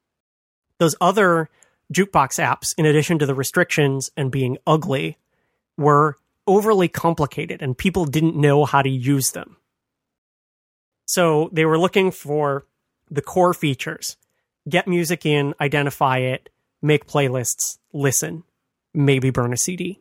those other jukebox apps, in addition to the restrictions and being ugly, were overly complicated and people didn't know how to use them. So they were looking for the core features. Get music in, identify it, make playlists, listen, maybe burn a C D.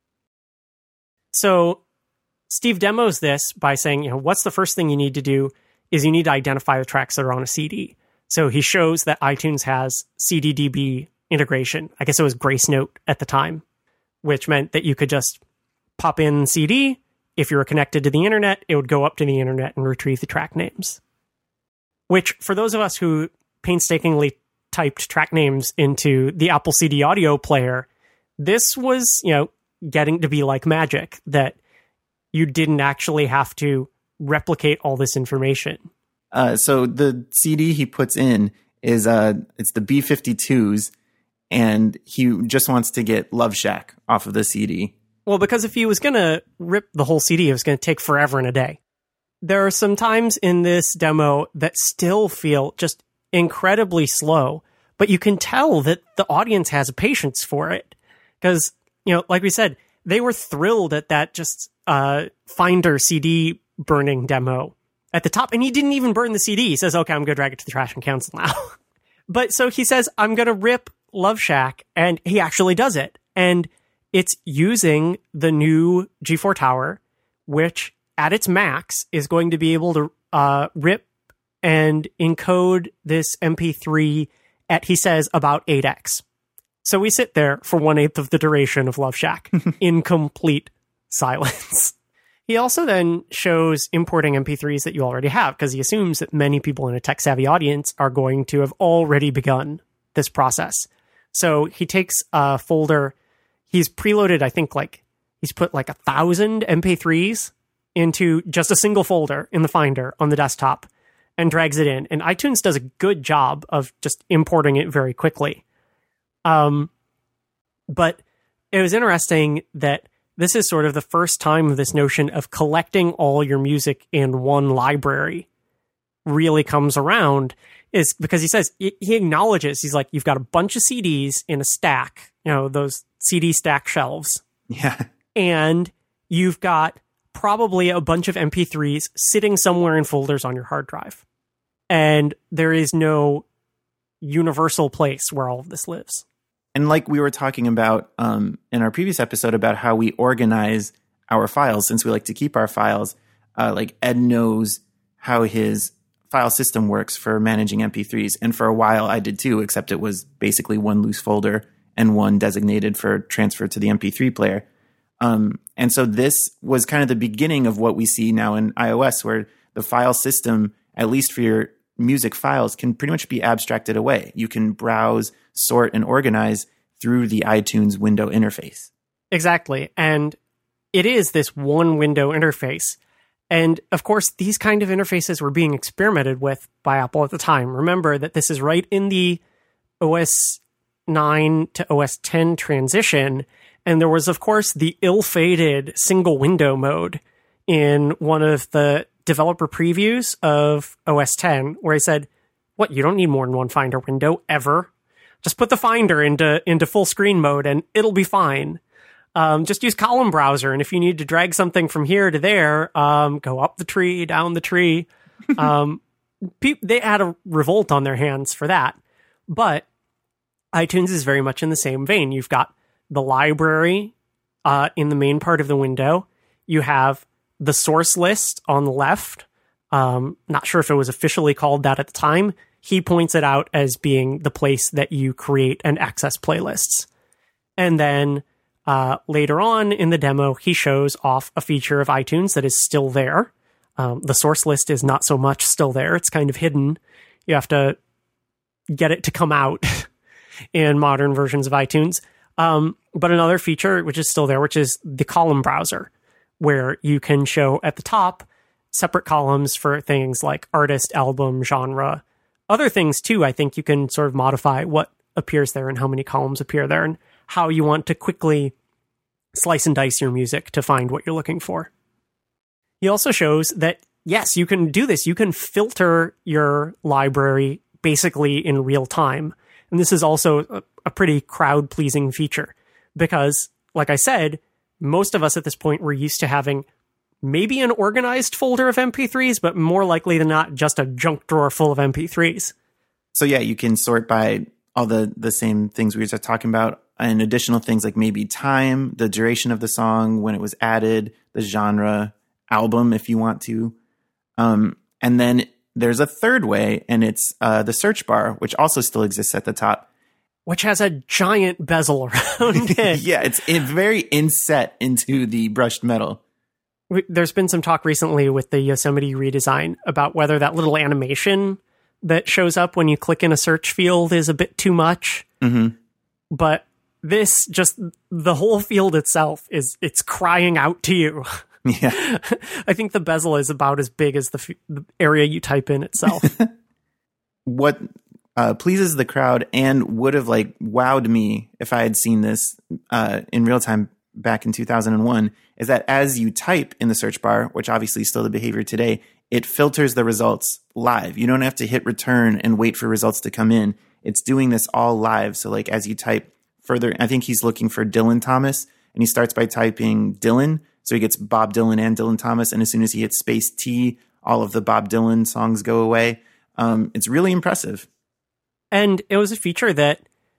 So Steve demos this by saying, you know, what's the first thing you need to do is you need to identify the tracks that are on a C D. So he shows that iTunes has C D D B integration. I guess it was Grace Note at the time, which meant that you could just pop in C D. If you were connected to the internet, it would go up to the internet and retrieve the track names. Which, for those of us who painstakingly typed track names into the Apple C D audio player, this was, you know, getting to be like magic, that you didn't actually have to replicate all this information. Uh, so the C D he puts in is uh, it's the B fifty-twos, and he just wants to get Love Shack off of the C D. Well, because if he was going to rip the whole C D, it was going to take forever and a day. There are some times in this demo that still feel just incredibly slow, but you can tell that the audience has patience for it. Because, you know, like we said, they were thrilled at that just uh, Finder C D burning demo at the top. And he didn't even burn the C D. He says, okay, I'm going to drag it to the trash and cancel now. But so he says, I'm going to rip Love Shack. And he actually does it. And it's using the new G four Tower, which at its max is going to be able to uh, rip and encode this M P three at, he says, about eight x. So we sit there for one-eighth of the duration of Love Shack in complete silence. He also then shows importing M P threes that you already have, because he assumes that many people in a tech-savvy audience are going to have already begun this process. So he takes a folder. He's preloaded, I think, like, he's put like a thousand M P threes into just a single folder in the Finder on the desktop and drags it in. And iTunes does a good job of just importing it very quickly. Um, but it was interesting that this is sort of the first time this notion of collecting all your music in one library really comes around, is because he says, he acknowledges, he's like, you've got a bunch of C Ds in a stack, you know, those C D stack shelves. Yeah. And you've got probably a bunch of M P threes sitting somewhere in folders on your hard drive. And there is no universal place where all of this lives. And like we were talking about um, in our previous episode about how we organize our files, since we like to keep our files, uh, like Ed knows how his file system works for managing M P threes. And for a while I did too, except it was basically one loose folder and one designated for transfer to the M P three player. Um, and so this was kind of the beginning of what we see now in iOS, where the file system, at least for your music files, can pretty much be abstracted away. You can browse, sort, and organize through the iTunes window interface. Exactly. And it is this one window interface. And of course, these kind of interfaces were being experimented with by Apple at the time. Remember that this is right in the O S nine to O S ten transition. And there was, of course, the ill-fated single window mode in one of the developer previews of O S ten, where I said, what, you don't need more than one Finder window ever. Just put the Finder into, into full screen mode and it'll be fine. Um, just use Column Browser, and if you need to drag something from here to there, um, go up the tree, down the tree. Um, pe- they had a revolt on their hands for that. But iTunes is very much in the same vein. You've got the library uh, in the main part of the window. You have the source list on the left. Um, not sure if it was officially called that at the time. He points it out as being the place that you create and access playlists. And then Uh, later on in the demo, he shows off a feature of iTunes that is still there. Um, the source list is not so much still there. It's kind of hidden. You have to get it to come out in modern versions of iTunes. Um, but another feature, which is still there, which is the column browser, where you can show at the top separate columns for things like artist, album, genre. Other things, too, I think you can sort of modify what appears there and how many columns appear there, and how you want to quickly slice and dice your music to find what you're looking for. He also shows that, yes, you can do this. You can filter your library basically in real time. And this is also a, a pretty crowd-pleasing feature because, like I said, most of us at this point were used to having maybe an organized folder of M P threes, but more likely than not, just a junk drawer full of M P threes. So yeah, you can sort by all the, the same things we were just talking about, and additional things like maybe time, the duration of the song, when it was added, the genre, album, if you want to. Um, and then there's a third way, and it's uh, the search bar, which also still exists at the top. Which has a giant bezel around it. Yeah, it's it very inset into the brushed metal. There's been some talk recently with the Yosemite redesign about whether that little animation that shows up when you click in a search field is a bit too much. Mm-hmm. But this, just the whole field itself, is it's crying out to you. Yeah. I think the bezel is about as big as the, f- the area you type in itself. What uh, pleases the crowd and would have like wowed me if I had seen this uh, in real time back in two thousand one is that as you type in the search bar, which obviously is still the behavior today, it filters the results live. You don't have to hit return and wait for results to come in. It's doing this all live. So like as you type further, I think he's looking for Dylan Thomas, and he starts by typing Dylan. So he gets Bob Dylan and Dylan Thomas. And as soon as he hits space T, all of the Bob Dylan songs go away. Um, it's really impressive. And it was a feature that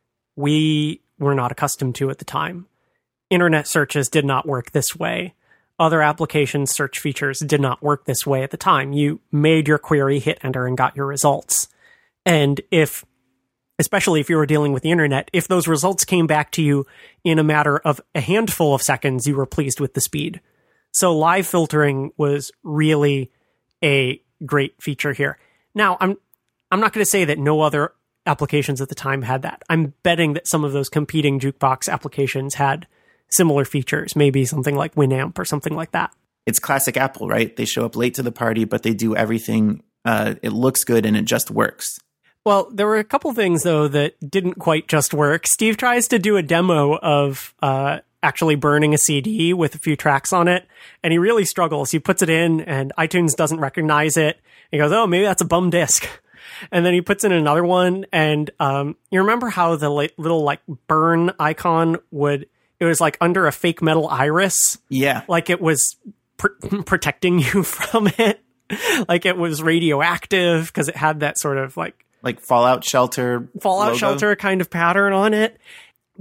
we were not accustomed to at the time. Internet searches did not work this way. Other application search features did not work this way at the time. You made your query, hit enter, and got your results. And if, especially if you were dealing with the internet, if those results came back to you in a matter of a handful of seconds, you were pleased with the speed. So live filtering was really a great feature here. Now, I'm I'm not going to say that no other applications at the time had that. I'm betting that some of those competing jukebox applications had similar features, maybe something like Winamp or something like that. It's classic Apple, right? They show up late to the party, but they do everything. Uh, it looks good and it just works. Well, there were a couple things, though, that didn't quite just work. Steve tries to do a demo of uh, actually burning a C D with a few tracks on it, and he really struggles. He puts it in, and iTunes doesn't recognize it. He goes, oh, maybe that's a bum disc. And then he puts in another one, and um, you remember how the like, little like burn icon would... It was like under a fake metal iris. Yeah. Like it was pr- protecting you from it. Like it was radioactive because it had that sort of like... Like Fallout Shelter Fallout logo. Shelter kind of pattern on it. But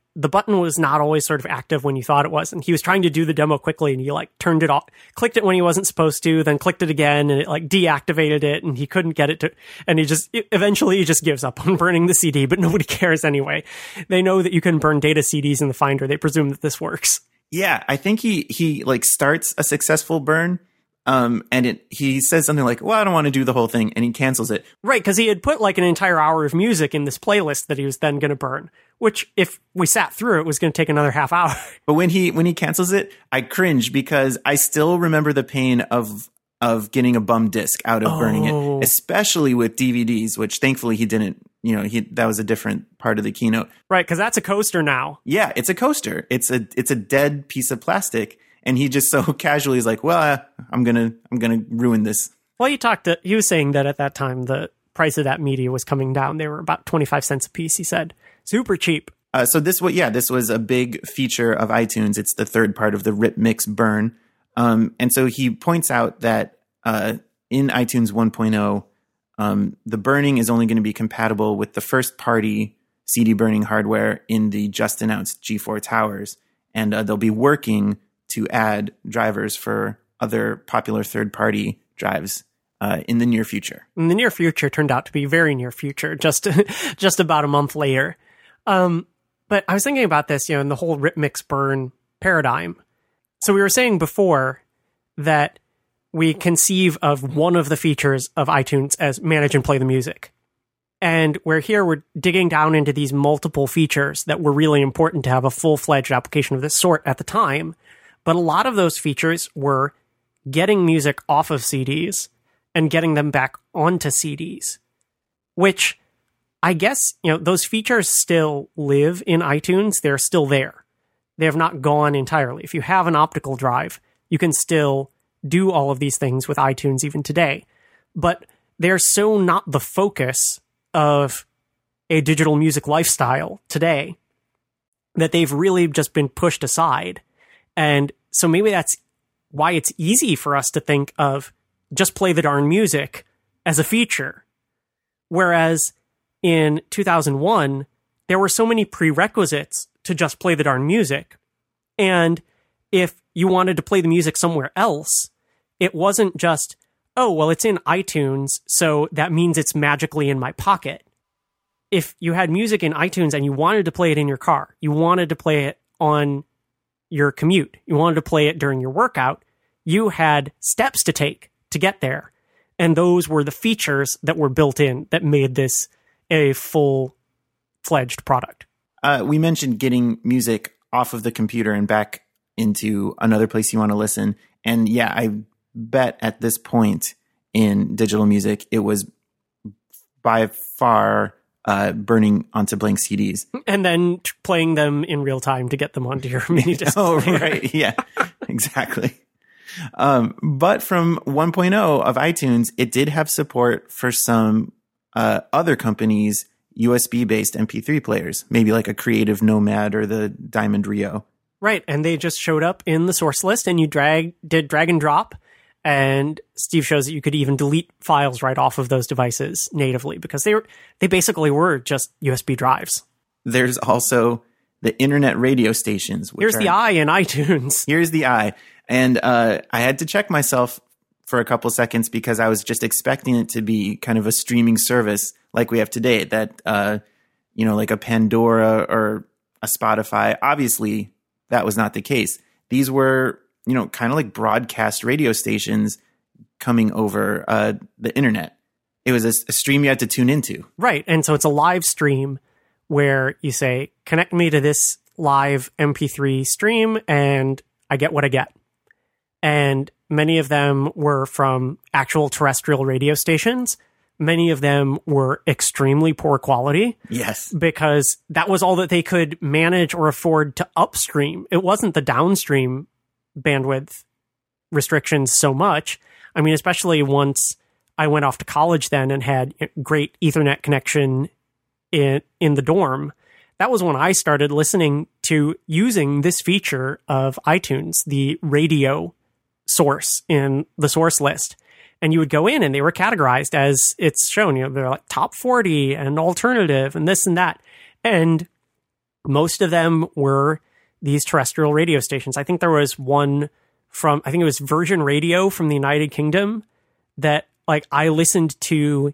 the button was not always sort of active when you thought it was. And he was trying to do the demo quickly and he like turned it off, clicked it when he wasn't supposed to, then clicked it again and it like deactivated it and he couldn't get it to, and he just, eventually he just gives up on burning the C D, but nobody cares anyway. They know that you can burn data C Ds in the Finder. They presume that this works. Yeah, I think he, he like starts a successful burn. Um, and it, he says something like, well, I don't want to do the whole thing. And he cancels it. Right. Cause he had put like an entire hour of music in this playlist that he was then going to burn, which if we sat through it was going to take another half hour. But when he, when he cancels it, I cringe because I still remember the pain of, of getting a bum disc out of oh. burning it, especially with D V Ds, which thankfully he didn't, you know, he, that was a different part of the keynote. Right. Cause that's a coaster now. Yeah. It's a coaster. It's a, it's a dead piece of plastic. And he just so casually is like, well, I'm going to I'm going to ruin this. Well, he talked to, he was saying that at that time, the price of that media was coming down. They were about twenty-five cents a piece, he said. Super cheap. Uh, so this was, yeah, this was a big feature of iTunes. It's the third part of the rip, mix, burn. Um, and so he points out that uh, in iTunes one point oh, um, the burning is only going to be compatible with the first party C D burning hardware in the just announced G four towers. And uh, they'll be working to add drivers for other popular third-party drives uh, in the near future. In the near future turned out to be very near future, just just about a month later. Um, but I was thinking about this, you know, in the whole rip, mix, burn paradigm. So we were saying before that we conceive of one of the features of iTunes as manage and play the music. And we're here, we're digging down into these multiple features that were really important to have a full-fledged application of this sort at the time. But a lot of those features were getting music off of C Ds and getting them back onto C Ds, which I guess, you know, those features still live in iTunes. They're still there. They have not gone entirely. If you have an optical drive, you can still do all of these things with iTunes even today. But they're so not the focus of a digital music lifestyle today that they've really just been pushed aside. And so maybe that's why it's easy for us to think of just play the darn music as a feature. Whereas in two thousand one, there were so many prerequisites to just play the darn music. And if you wanted to play the music somewhere else, it wasn't just, oh, well, it's in iTunes, so that means it's magically in my pocket. If you had music in iTunes and you wanted to play it in your car, you wanted to play it on your commute, you wanted to play it during your workout, you had steps to take to get there. And those were the features that were built in that made this a full-fledged product. Uh, we mentioned getting music off of the computer and back into another place you want to listen. And yeah, I bet at this point in digital music, it was by far uh, burning onto blank C Ds. And then t- playing them in real time to get them onto your mini disc Oh, player. right. Yeah, exactly. Um, but from one point oh of iTunes, it did have support for some uh, other companies' U S B-based M P three players, maybe like a Creative Nomad or the Diamond Rio. Right, and they just showed up in the source list, and you drag did drag and drop, and Steve shows that you could even delete files right off of those devices natively because they were they basically were just U S B drives. There's also the internet radio stations. Which Here's are, the I in iTunes. Here's the I. And uh, I had to check myself for a couple seconds because I was just expecting it to be kind of a streaming service like we have today, that, uh, you know, like a Pandora or a Spotify. Obviously, that was not the case. These were, you know, kind of like broadcast radio stations coming over uh, the internet. It was a, a stream you had to tune into. Right. And so it's a live stream where you say, connect me to this live M P three stream, and I get what I get. And many of them were from actual terrestrial radio stations. Many of them were extremely poor quality. Yes. Because that was all that they could manage or afford to upstream. It wasn't the downstream bandwidth restrictions so much. I mean, especially once I went off to college then and had great Ethernet connection in, in the dorm. That was when I started listening to using this feature of iTunes, the radio source in the source list. And you would go in and they were categorized as it's shown, you know, they're like top forty and alternative and this and that. And Most of them were these terrestrial radio stations. I think there was one from, I think it was Virgin Radio from the United Kingdom that like I listened to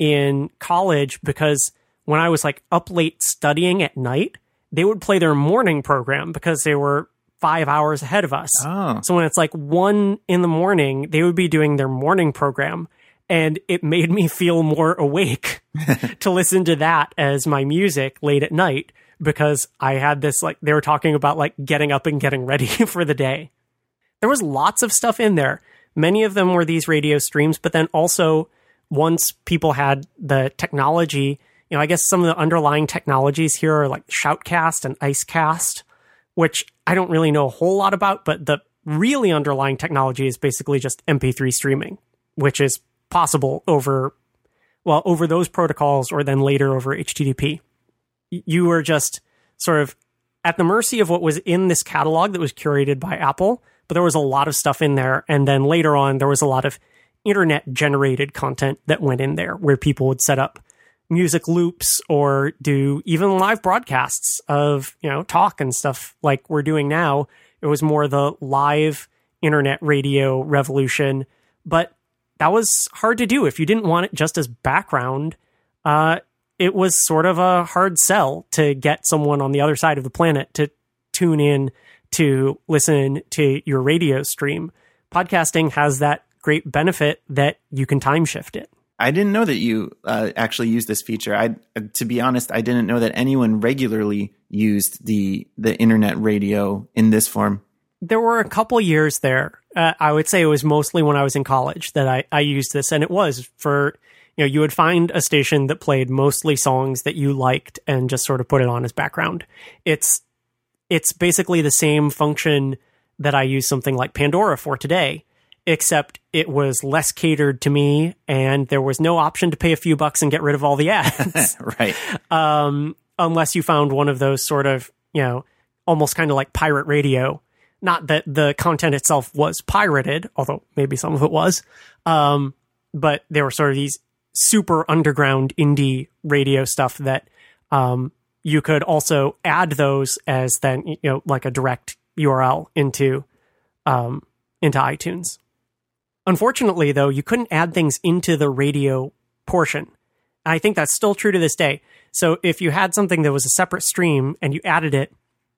in college because when I was like up late studying at night, they would play their morning program because they were five hours ahead of us. Oh. So when it's like one in the morning, they would be doing their morning program. And it made me feel more awake to listen to that as my music late at night because I had this, like, they were talking about like getting up and getting ready for the day. There was lots of stuff in there. Many of them were these radio streams, but then also once people had the technology, you know, I guess some of the underlying technologies here are like Shoutcast and Icecast, which I don't really know a whole lot about, but the really underlying technology is basically just M P three streaming, which is possible over, well, over those protocols or then later over H T T P. You were just sort of at the mercy of what was in this catalog that was curated by Apple, but there was a lot of stuff in there. And then later on, there was a lot of internet-generated content that went in there where people would set up music loops or do even live broadcasts of, you know, talk and stuff like we're doing now. It was more the live internet radio revolution, but that was hard to do if you didn't want it just as background. Uh, it was sort of a hard sell to get someone on the other side of the planet to tune in to listen to your radio stream. Podcasting has that great benefit that you can time shift it. I didn't know that you uh, actually used this feature. I, to be honest, I didn't know that anyone regularly used the the internet radio in this form. There were a couple years there. Uh, I would say it was mostly when I was in college that I, I used this, and it was for, you know, you would find a station that played mostly songs that you liked and just sort of put it on as background. It's it's basically the same function that I use something like Pandora for today, except it was less catered to me, and there was no option to pay a few bucks and get rid of all the ads. Right. Um, unless you found one of those sort of, you know, almost kind of like pirate radio. Not that the content itself was pirated, although maybe some of it was. Um, but there were sort of these super underground indie radio stuff that um, you could also add those as then, you know, like a direct U R L into um, into iTunes. Unfortunately, though, you couldn't add things into the radio portion. And I think that's still true to this day. So if you had something that was a separate stream and you added it,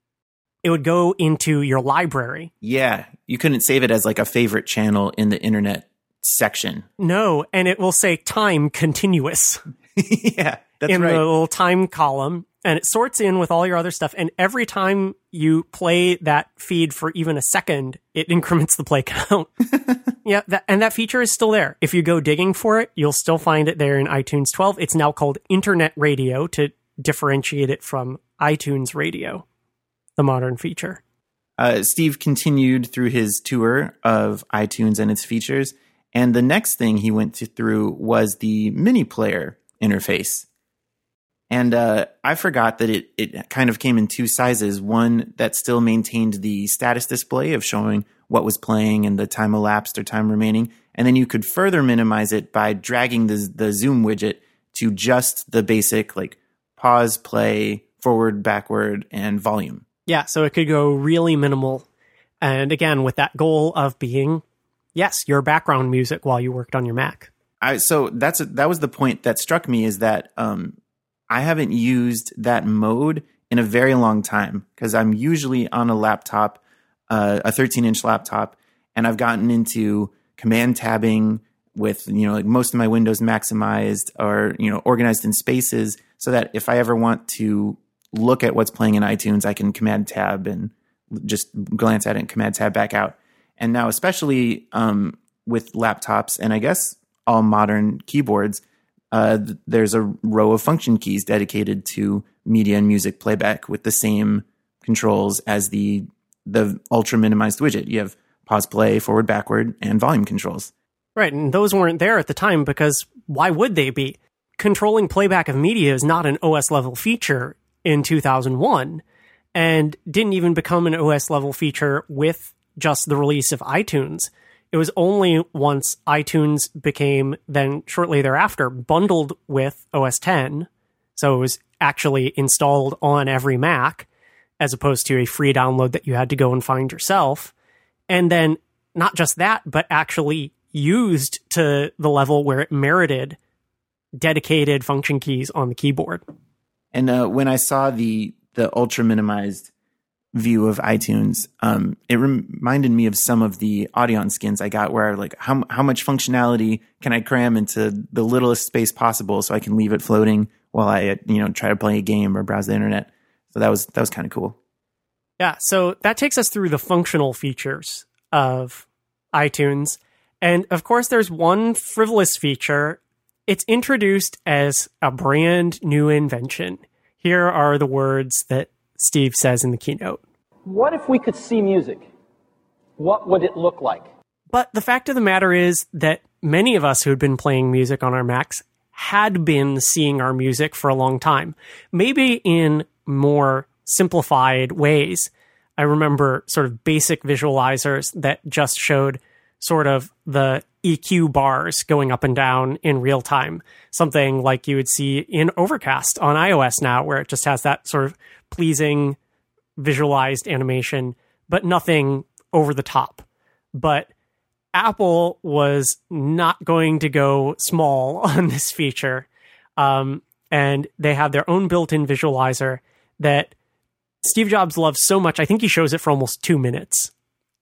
it would go into your library. Yeah, you couldn't save it as like a favorite channel in the internet section. No, and it will say time continuous. Yeah, that's in right. the little time column, and it sorts in with all your other stuff. And every time you play that feed for even a second, it increments the play count. Yeah, that, and that feature is still there. If you go digging for it, you'll still find it there in iTunes twelve. It's now called Internet Radio to differentiate it from iTunes Radio, the modern feature. Uh, Steve continued through his tour of iTunes and its features, and the next thing he went to, through was the mini player interface. And uh, I forgot that it, it kind of came in two sizes, one that still maintained the status display of showing what was playing and the time elapsed or time remaining, and then you could further minimize it by dragging the, the zoom widget to just the basic like pause, play, forward, backward, and volume. Yeah, so it could go really minimal. And again, with that goal of being, yes, your background music while you worked on your Mac. I, so that's a, that was the point that struck me, is that um, I haven't used that mode in a very long time because I'm usually on a laptop, uh, a thirteen inch laptop, and I've gotten into command tabbing with, you know, like most of my windows maximized or, you know, organized in spaces so that if I ever want to look at what's playing in iTunes, I can command tab and just glance at it and command tab back out. And now, especially um, with laptops and I guess all modern keyboards, uh, th- there's a row of function keys dedicated to media and music playback with the same controls as the the ultra minimized widget. You have pause, play, forward, backward, and volume controls. Right, and those weren't there at the time because why would they be? Controlling playback of media is not an O S level feature in two thousand one, and didn't even become an O S level feature with just the release of iTunes. It was only once iTunes became then shortly thereafter bundled with O S ten. So it was actually installed on every Mac as opposed to a free download that you had to go and find yourself. And then not just that, but actually used to the level where it merited dedicated function keys on the keyboard. And uh, when I saw the the ultra minimized view of iTunes, um, it reminded me of some of the Audion skins I got, where I like how how much functionality can I cram into the littlest space possible, so I can leave it floating while I you know try to play a game or browse the internet. So that was that was kind of cool. Yeah, so that takes us through the functional features of iTunes, and of course, there's one frivolous feature. It's introduced as a brand new invention. Here are the words that Steve says in the keynote. What if we could see music? What would it look like? But the fact of the matter is that many of us who had been playing music on our Macs had been seeing our music for a long time, maybe in more simplified ways. I remember sort of basic visualizers that just showed sort of the E Q bars going up and down in real time. Something like you would see in Overcast on iOS now, where it just has that sort of pleasing visualized animation, but nothing over the top. But Apple was not going to go small on this feature. Um, and they have their own built-in visualizer that Steve Jobs loves so much. I think he shows it for almost two minutes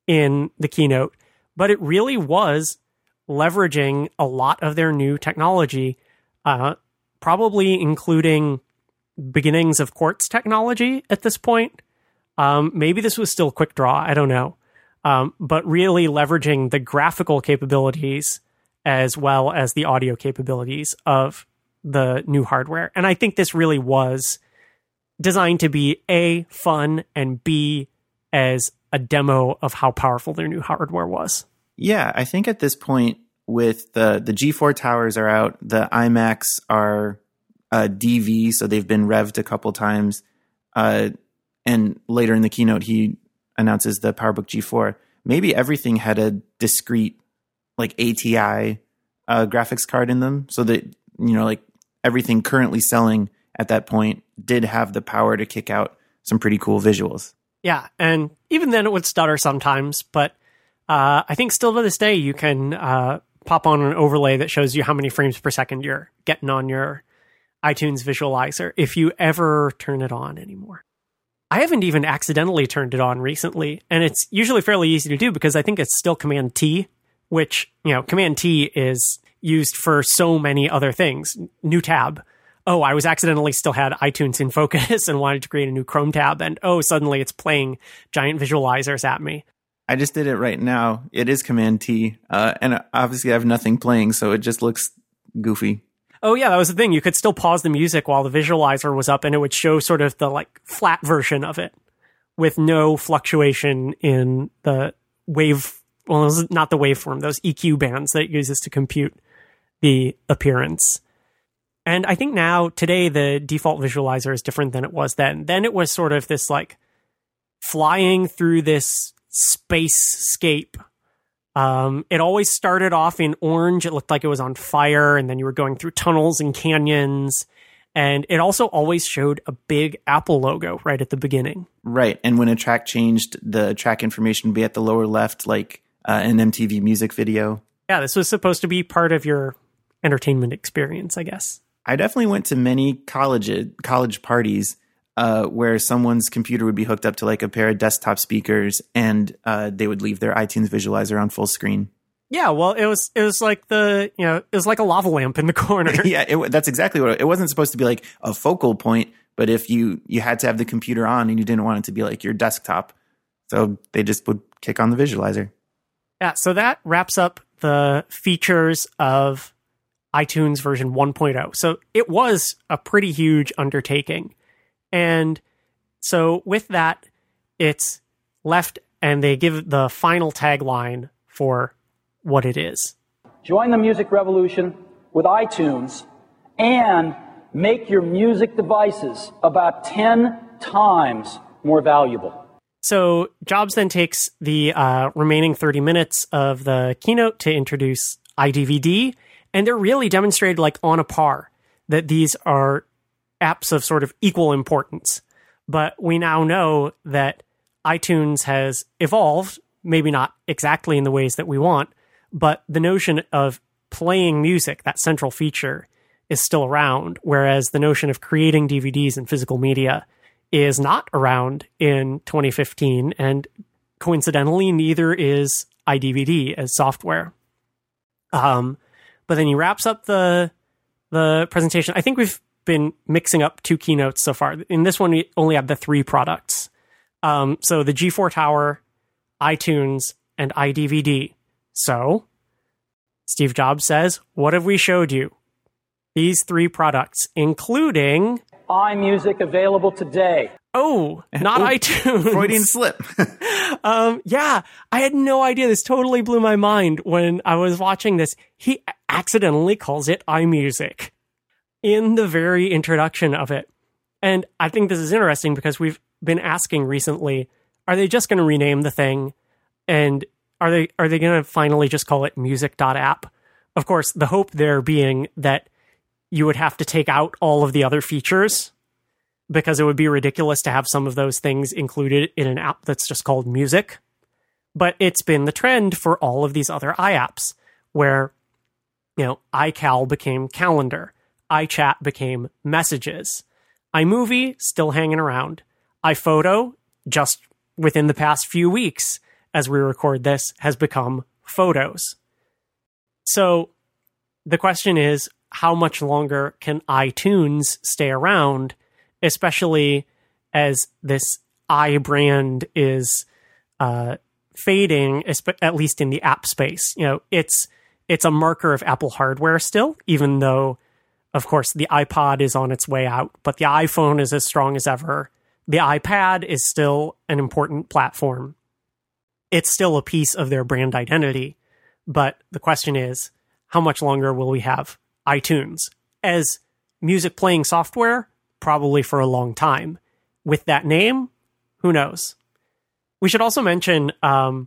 in the keynote. But it really was leveraging a lot of their new technology, uh, probably including beginnings of Quartz technology at this point. Um, maybe this was still QuickDraw, I don't know. Um, but really leveraging the graphical capabilities as well as the audio capabilities of the new hardware. And I think this really was designed to be A, fun, and B, as a demo of how powerful their new hardware was. Yeah, I think at this point, with the the G four towers are out, the iMacs are uh, D V, so they've been revved a couple times. Uh, and later in the keynote, he announces the PowerBook G four. Maybe everything had a discrete, like A T I uh, graphics card in them, so that you know, like everything currently selling at that point did have the power to kick out some pretty cool visuals. Yeah, and even then it would stutter sometimes, but uh, I think still to this day you can uh, pop on an overlay that shows you how many frames per second you're getting on your iTunes visualizer if you ever turn it on anymore. I haven't even accidentally turned it on recently, and it's usually fairly easy to do because I think it's still Command T, which, you know, Command T is used for so many other things. New tab. Oh, I was accidentally still had iTunes in focus and wanted to create a new Chrome tab, and oh, suddenly it's playing giant visualizers at me. I just did it right now. It is Command T, uh, and obviously I have nothing playing, so it just looks goofy. Oh yeah, that was the thing. You could still pause the music while the visualizer was up, and it would show sort of the like flat version of it with no fluctuation in the wave. Well, it was not the waveform; those E Q bands that it uses to compute the appearance. And I think now today the default visualizer is different than it was then. Then it was sort of this like flying through this spacescape. Um, it always started off in orange. It looked like it was on fire, and then you were going through tunnels and canyons. And it also always showed a big Apple logo right at the beginning. Right. And when a track changed, the track information would be at the lower left, like uh, an M T V music video. Yeah, this was supposed to be part of your entertainment experience, I guess. I definitely went to many college college parties uh, where someone's computer would be hooked up to like a pair of desktop speakers, and uh, they would leave their iTunes visualizer on full screen. Yeah, well, it was it was like the you know it was like a lava lamp in the corner. yeah, it, that's exactly what it, it wasn't supposed to be, like a focal point. But if you you had to have the computer on and you didn't want it to be like your desktop, so they just would kick on the visualizer. Yeah, so that wraps up the features of iTunes version one point oh. So it was a pretty huge undertaking. And so with that, it's left and they give the final tagline for what it is. Join the music revolution with iTunes and make your music devices about ten times more valuable. So Jobs then takes the uh, remaining thirty minutes of the keynote to introduce iDVD. And they're really demonstrated like on a par that these are apps of sort of equal importance. But we now know that iTunes has evolved, maybe not exactly in the ways that we want, but the notion of playing music, that central feature, is still around, whereas the notion of creating D V Ds and physical media is not around in twenty fifteen, and coincidentally, neither is iDVD as software. Um, but then he wraps up the the presentation. I think we've been mixing up two keynotes so far. In this one, we only have the three products. Um, so the G four Tower, iTunes, and iDVD. So Steve Jobs says, what have we showed you? These three products, including iMusic available today. Oh, not Ooh, iTunes. Freudian slip. um, yeah, I had no idea. This totally blew my mind when I was watching this. He accidentally calls it iMusic in the very introduction of it. And I think this is interesting because we've been asking recently, are they just going to rename the thing? And are they are they going to finally just call it music.app? Of course, the hope there being that you would have to take out all of the other features because it would be ridiculous to have some of those things included in an app that's just called music. But it's been the trend for all of these other iApps where, you know, iCal became calendar, iChat became messages, iMovie still hanging around, iPhoto just within the past few weeks as we record this has become Photos. So the question is, how much longer can iTunes stay around, especially as this i brand is uh, fading, at least in the app space? You know, it's it's a marker of Apple hardware still, even though, of course, the iPod is on its way out, but the iPhone is as strong as ever. The iPad is still an important platform. It's still a piece of their brand identity. But the question is, how much longer will we have iTunes as music playing software? Probably for a long time. With that name, who knows? We should also mention um,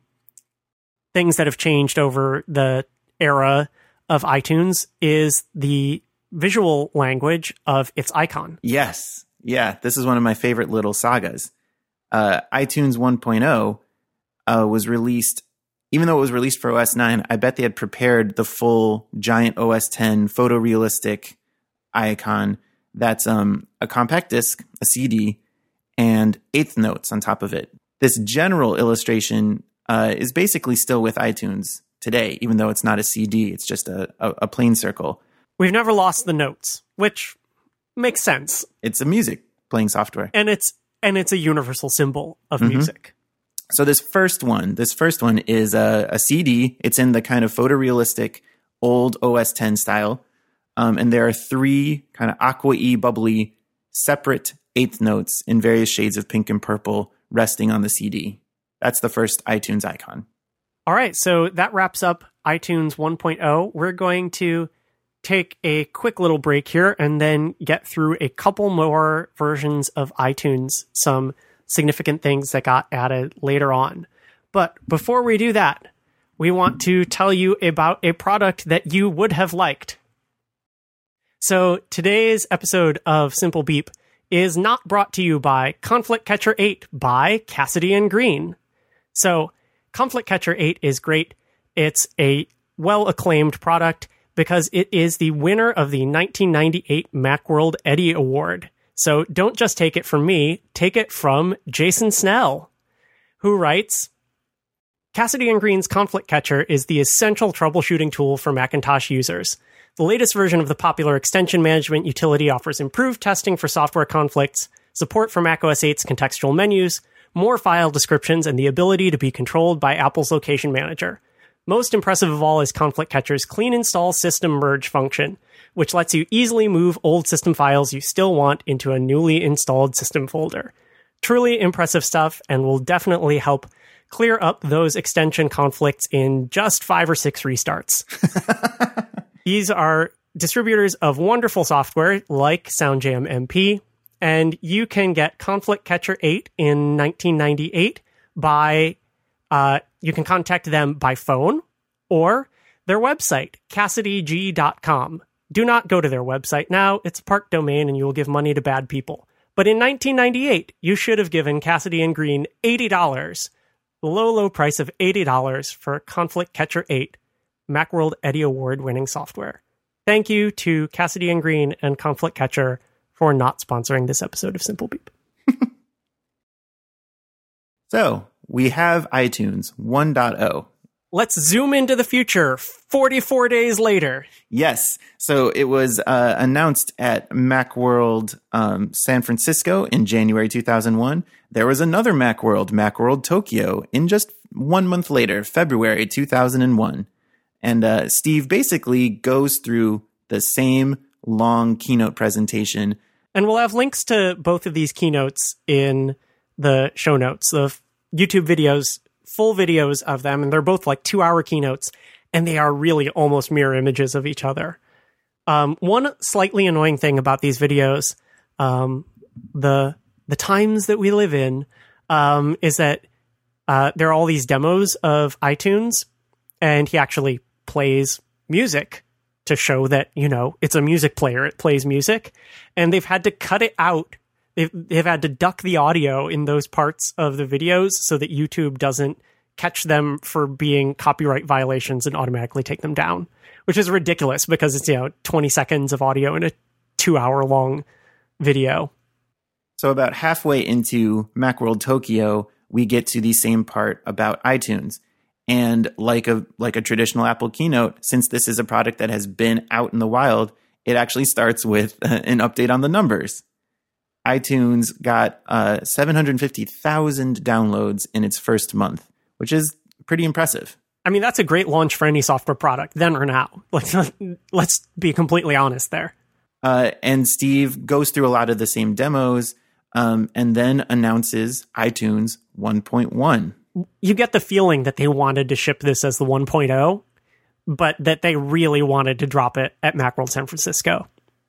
things that have changed over the era of iTunes is the visual language of its icon. Yes. Yeah, this is one of my favorite little sagas. Uh, iTunes one point oh uh, was released, even though it was released for O S nine, I bet they had prepared the full giant O S ten photorealistic icon that's um, a compact disc, a C D, and eighth notes on top of it. This general illustration uh, is basically still with iTunes today, even though it's not a C D, it's just a, a, a plain circle. We've never lost the notes, which makes sense. It's a music playing software. And it's and it's a universal symbol of mm-hmm. music. So this first one, this first one is a, a C D. It's in the kind of photorealistic old O S ten style. Um, and there are three kind of aqua-y, bubbly, separate eighth notes in various shades of pink and purple resting on the C D. That's the first iTunes icon. All right, so that wraps up iTunes one point oh. We're going to take a quick little break here and then get through a couple more versions of iTunes, some significant things that got added later on. But before we do that, we want to tell you about a product that you would have liked. So today's episode of Simple Beep is not brought to you by Conflict Catcher eight by Cassidy and Green. So Conflict Catcher eight is great. It's a well-acclaimed product because it is the winner of the nineteen ninety-eight Macworld Eddie Award. So don't just take it from me, take it from Jason Snell, who writes, Cassidy and Green's Conflict Catcher is the essential troubleshooting tool for Macintosh users. The latest version of the popular extension management utility offers improved testing for software conflicts, support for Mac O S eight's contextual menus, more file descriptions, and the ability to be controlled by Apple's Location Manager. Most impressive of all is Conflict Catcher's Clean Install System Merge function, which lets you easily move old system files you still want into a newly installed system folder. Truly impressive stuff, and will definitely help clear up those extension conflicts in just five or six restarts. These are distributors of wonderful software like SoundJam M P, and you can get Conflict Catcher eight in nineteen ninety-eight by, uh, you can contact them by phone or their website, cassidy g dot com. do not go to their website now. It's a park domain and you will give money to bad people. But in nineteen ninety-eight, you should have given Cassidy and Green eighty dollars, the low, low price of eighty dollars for Conflict Catcher eight, Macworld Eddie Award-winning software. Thank you to Cassidy and Green and Conflict Catcher for not sponsoring this episode of Simple Beep. So, we have iTunes one point oh. Let's zoom into the future, forty-four days later. Yes. So it was uh, announced at Macworld um, San Francisco in January two thousand one. There was another Macworld, Macworld Tokyo, in just one month later, February two thousand one. And uh, Steve basically goes through the same long keynote presentation. And we'll have links to both of these keynotes in the show notes, the YouTube videos, full videos of them, and they're both like two-hour keynotes, and they are really almost mirror images of each other. Um, one slightly annoying thing about these videos, um, the the times that we live in, um, is that uh, there are all these demos of iTunes, and he actually plays music to show that, you know, it's a music player, it plays music, and they've had to cut it out. They've, they've had to duck the audio in those parts of the videos so that YouTube doesn't catch them for being copyright violations and automatically take them down, which is ridiculous because it's, you know, twenty seconds of audio in a two hour long video. So about halfway into Macworld Tokyo, we get to the same part about iTunes. And like a like a traditional Apple keynote, since this is a product that has been out in the wild, it actually starts with an update on the numbers. iTunes got uh, seven hundred fifty thousand downloads in its first month, which is pretty impressive. I mean, that's a great launch for any software product, then or now. Let's, let's be completely honest there. Uh, and Steve goes through a lot of the same demos um, and then announces iTunes one point one. You get the feeling that they wanted to ship this as the one point oh, but that they really wanted to drop it at Macworld San Francisco.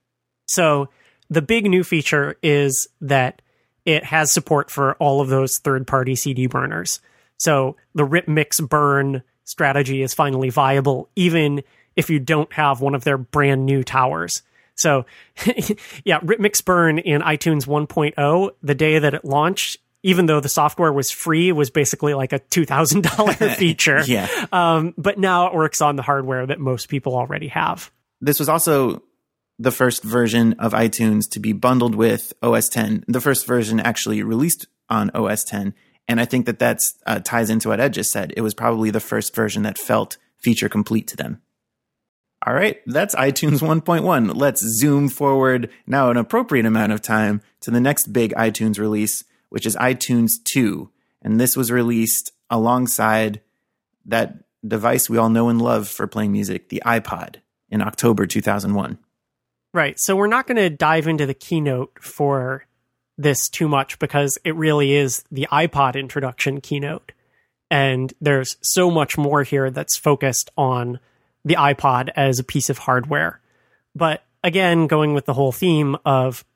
So the big new feature is that it has support for all of those third-party C D burners. So the rip, mix, burn strategy is finally viable, even if you don't have one of their brand new towers. So yeah, rip, mix, burn in iTunes one point oh, the day that it launched, even though the software was free, was basically like a two thousand dollars feature. Yeah. Um, but now it works on the hardware that most people already have. This was also the first version of iTunes to be bundled with O S ten. The first version actually released on O S ten. And I think that that uh, ties into what Ed just said. It was probably the first version that felt feature complete to them. All right, that's iTunes one point one. Let's zoom forward now an appropriate amount of time to the next big iTunes release, which is iTunes two. And this was released alongside that device we all know and love for playing music, the iPod, in October two thousand one. Right. So we're not going to dive into the keynote for this too much because it really is the iPod introduction keynote. And there's so much more here that's focused on the iPod as a piece of hardware. But again, going with the whole theme of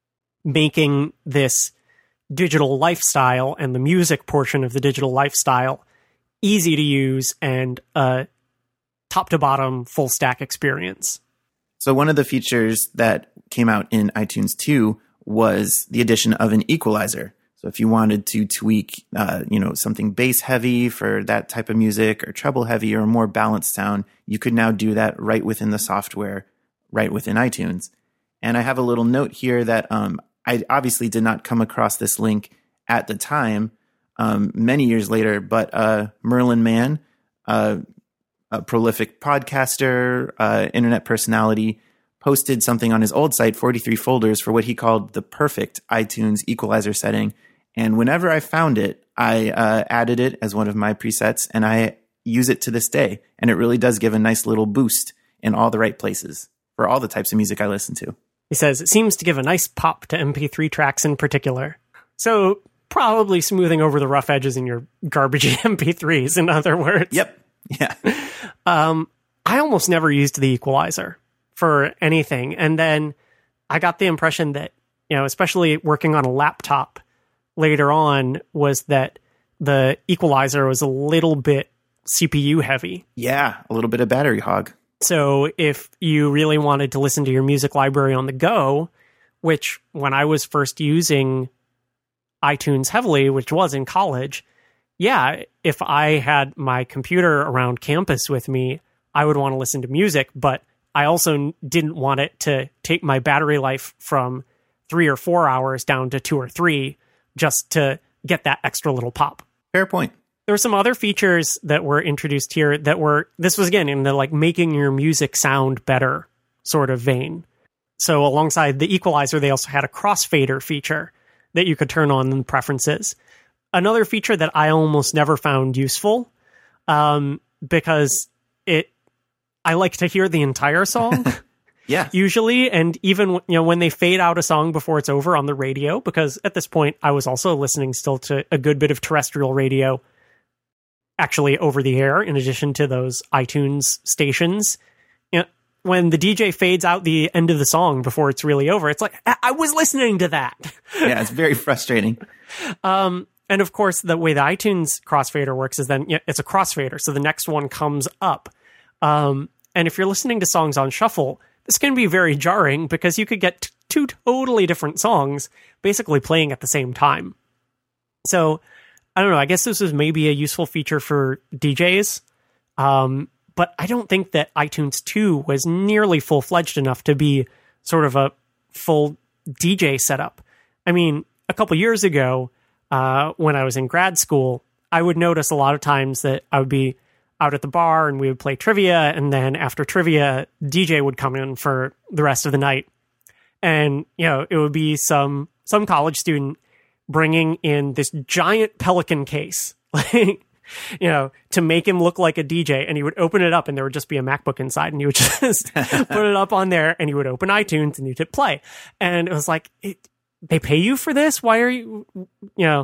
making this digital lifestyle and the music portion of the digital lifestyle easy to use and a top to bottom full stack experience. So one of the features that came out in iTunes two was the addition of an equalizer. So if you wanted to tweak, uh, you know, something bass heavy for that type of music or treble heavy or a more balanced sound, you could now do that right within the software, right within iTunes. And I have a little note here that um, I obviously did not come across this link at the time, um, many years later, but uh, Merlin Mann, uh, a prolific podcaster, uh, internet personality, posted something on his old site, forty-three folders, for what he called the perfect iTunes equalizer setting. And whenever I found it, I uh, added it as one of my presets, and I use it to this day. And it really does give a nice little boost in all the right places for all the types of music I listen to. He says, it seems to give a nice pop to M P three tracks in particular. So probably smoothing over the rough edges in your garbagey M P threes, in other words. Yep. Yeah. um, I almost never used the equalizer for anything. And then I got the impression that, you know, especially working on a laptop later on, was that the equalizer was a little bit C P U heavy. Yeah, a little bit of battery hog. So if you really wanted to listen to your music library on the go, which when I was first using iTunes heavily, which was in college, yeah, if I had my computer around campus with me, I would want to listen to music, but I also didn't want it to take my battery life from three or four hours down to two or three just to get that extra little pop. Fair point. There were some other features that were introduced here that were, this was again in the like making your music sound better sort of vein. So alongside the equalizer, they also had a crossfader feature that you could turn on in preferences. Another feature that I almost never found useful um, because it, I like to hear the entire song. Yeah. Usually, and even you know when they fade out a song before it's over on the radio, because at this point I was also listening still to a good bit of terrestrial radio, actually over the air, in addition to those iTunes stations. You know, when the D J fades out the end of the song before it's really over, it's like, I, I was listening to that. Yeah, it's very frustrating. um, and of course, the way the iTunes crossfader works is then yeah, it's a crossfader, so the next one comes up. Um, and if you're listening to songs on shuffle, this can be very jarring because you could get t- two totally different songs basically playing at the same time. So, I don't know, I guess this was maybe a useful feature for D Js, um, but I don't think that iTunes two was nearly full-fledged enough to be sort of a full D J setup. I mean, a couple years ago, uh, when I was in grad school, I would notice a lot of times that I would be out at the bar and we would play trivia, and then after trivia, D J would come in for the rest of the night. And, you know, it would be some some college student bringing in this giant Pelican case, like, you know, to make him look like a D J. And he would open it up and there would just be a MacBook inside, and he would just put it up on there, and he would open iTunes and you'd hit play. And it was like, it, they pay you for this? Why are you, you know,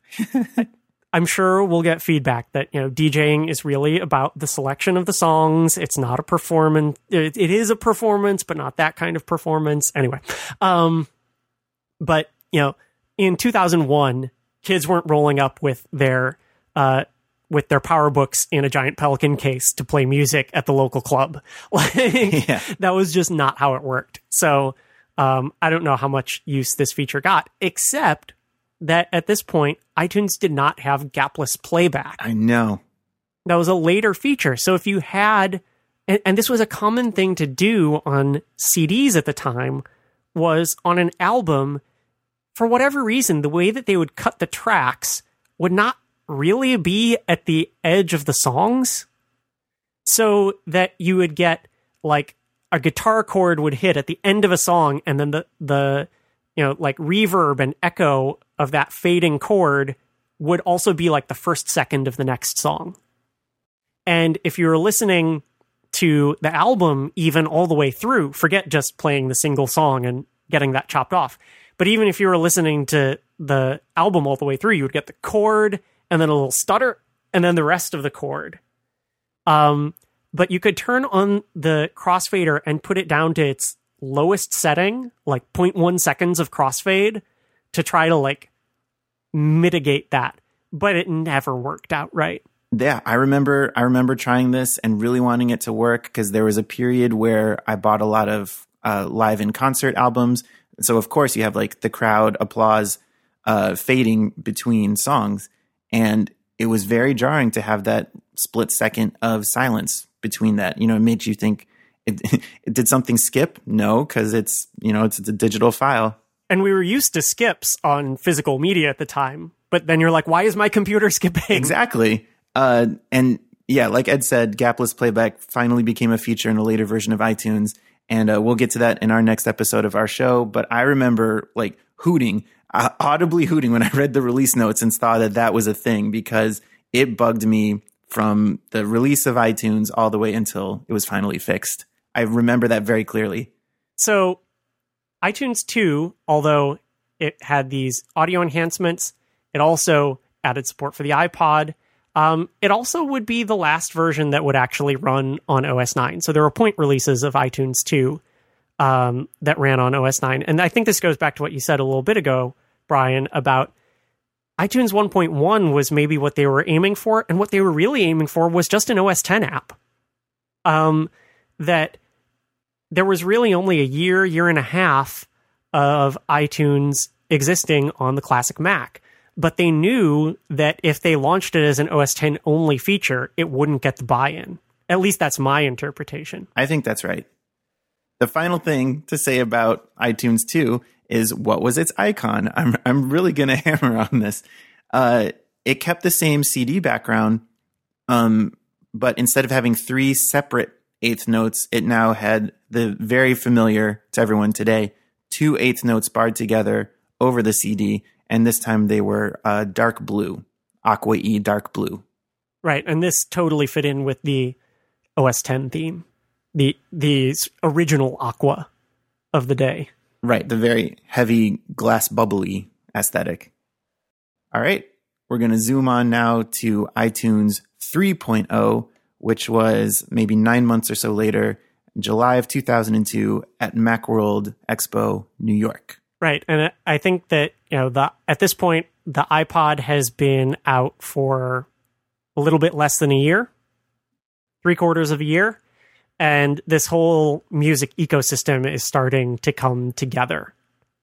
I'm sure we'll get feedback that, you know, DJing is really about the selection of the songs. It's not a performance. It, it is a performance, but not that kind of performance. Anyway. Um, but, you know, in two thousand one, kids weren't rolling up with their uh, with their power books in a giant Pelican case to play music at the local club. Like, yeah. That was just not how it worked. So um, I don't know how much use this feature got, except that at this point, iTunes did not have gapless playback. I know. That was a later feature. So if you had, and, and this was a common thing to do on C Ds at the time, was on an album, for whatever reason, the way that they would cut the tracks would not really be at the edge of the songs, so that you would get like a guitar chord would hit at the end of a song, and then the the you know like reverb and echo of that fading chord would also be like the first second of the next song. And if you were listening to the album even all the way through, forget just playing the single song and getting that chopped off, but even if you were listening to the album all the way through, you would get the chord and then a little stutter and then the rest of the chord. Um, but you could turn on the crossfader and put it down to its lowest setting, like zero point one seconds of crossfade, to try to like mitigate that. But it never worked out right. Yeah, I remember I remember trying this and really wanting it to work, because there was a period where I bought a lot of uh, live in concert albums. So of course you have like the crowd applause uh, fading between songs. And it was very jarring to have that split second of silence between that. You know, it made you think, it, it did something skip? No, because it's, you know, it's, it's a digital file. And we were used to skips on physical media at the time. But then you're like, why is my computer skipping? Exactly. Uh, and yeah, like Ed said, gapless playback finally became a feature in a later version of iTunes. And uh, we'll get to that in our next episode of our show. But I remember like hooting, uh, audibly hooting when I read the release notes and saw that that was a thing, because it bugged me from the release of iTunes all the way until it was finally fixed. I remember that very clearly. So iTunes two, although it had these audio enhancements, it also added support for the iPod. Um, it also would be the last version that would actually run on O S nine. So there were point releases of iTunes two um, that ran on O S nine. And I think this goes back to what you said a little bit ago, Brian, about iTunes one point one was maybe what they were aiming for. And what they were really aiming for was just an O S ten app. Um, that there was really only a year, year and a half of iTunes existing on the classic Mac. But they knew that if they launched it as an O S ten only feature, it wouldn't get the buy-in. At least that's my interpretation. I think that's right. The final thing to say about iTunes two is, what was its icon? I'm I'm really going to hammer on this. Uh, it kept the same C D background, um, but instead of having three separate eighth notes, it now had the very familiar to everyone today, two eighth notes barred together over the C D, and this time they were uh, dark blue, Aqua E dark blue. Right, and this totally fit in with the O S ten theme, the the original Aqua of the day. Right, the very heavy glass bubbly aesthetic. All right, we're going to zoom on now to iTunes three point oh, which was maybe nine months or so later, July of two thousand two at Macworld Expo, New York. Right, and I think that, you know, the at this point, the iPod has been out for a little bit less than a year, three quarters of a year, and this whole music ecosystem is starting to come together.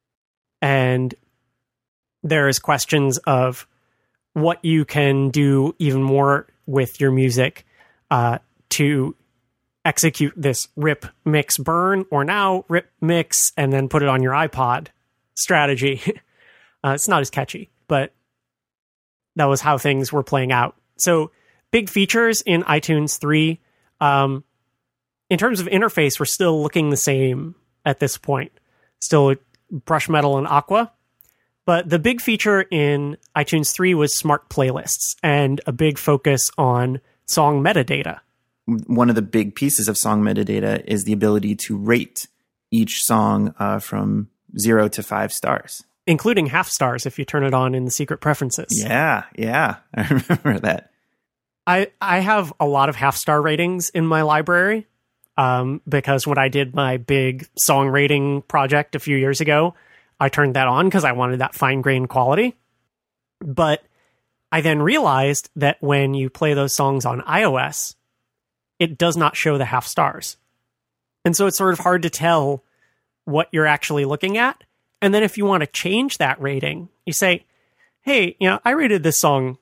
And there's questions of what you can do even more with your music uh, to execute this rip, mix, burn, or now rip, mix, and then put it on your iPod strategy. uh, it's not as catchy, but that was how things were playing out. So big features in iTunes three. Um, in terms of interface, we're still looking the same at this point. Still brush metal and Aqua. But the big feature in iTunes three was smart playlists and a big focus on song metadata. One of the big pieces of song metadata is the ability to rate each song uh, from zero to five stars. Including half stars if you turn it on in the secret preferences. Yeah, yeah. I remember that. I, I have a lot of half star ratings in my library um, because when I did my big song rating project a few years ago, I turned that on because I wanted that fine-grained quality. But I then realized that when you play those songs on iOS, it does not show the half stars. And so it's sort of hard to tell what you're actually looking at. And then if you want to change that rating, you say, hey, you know, I rated this song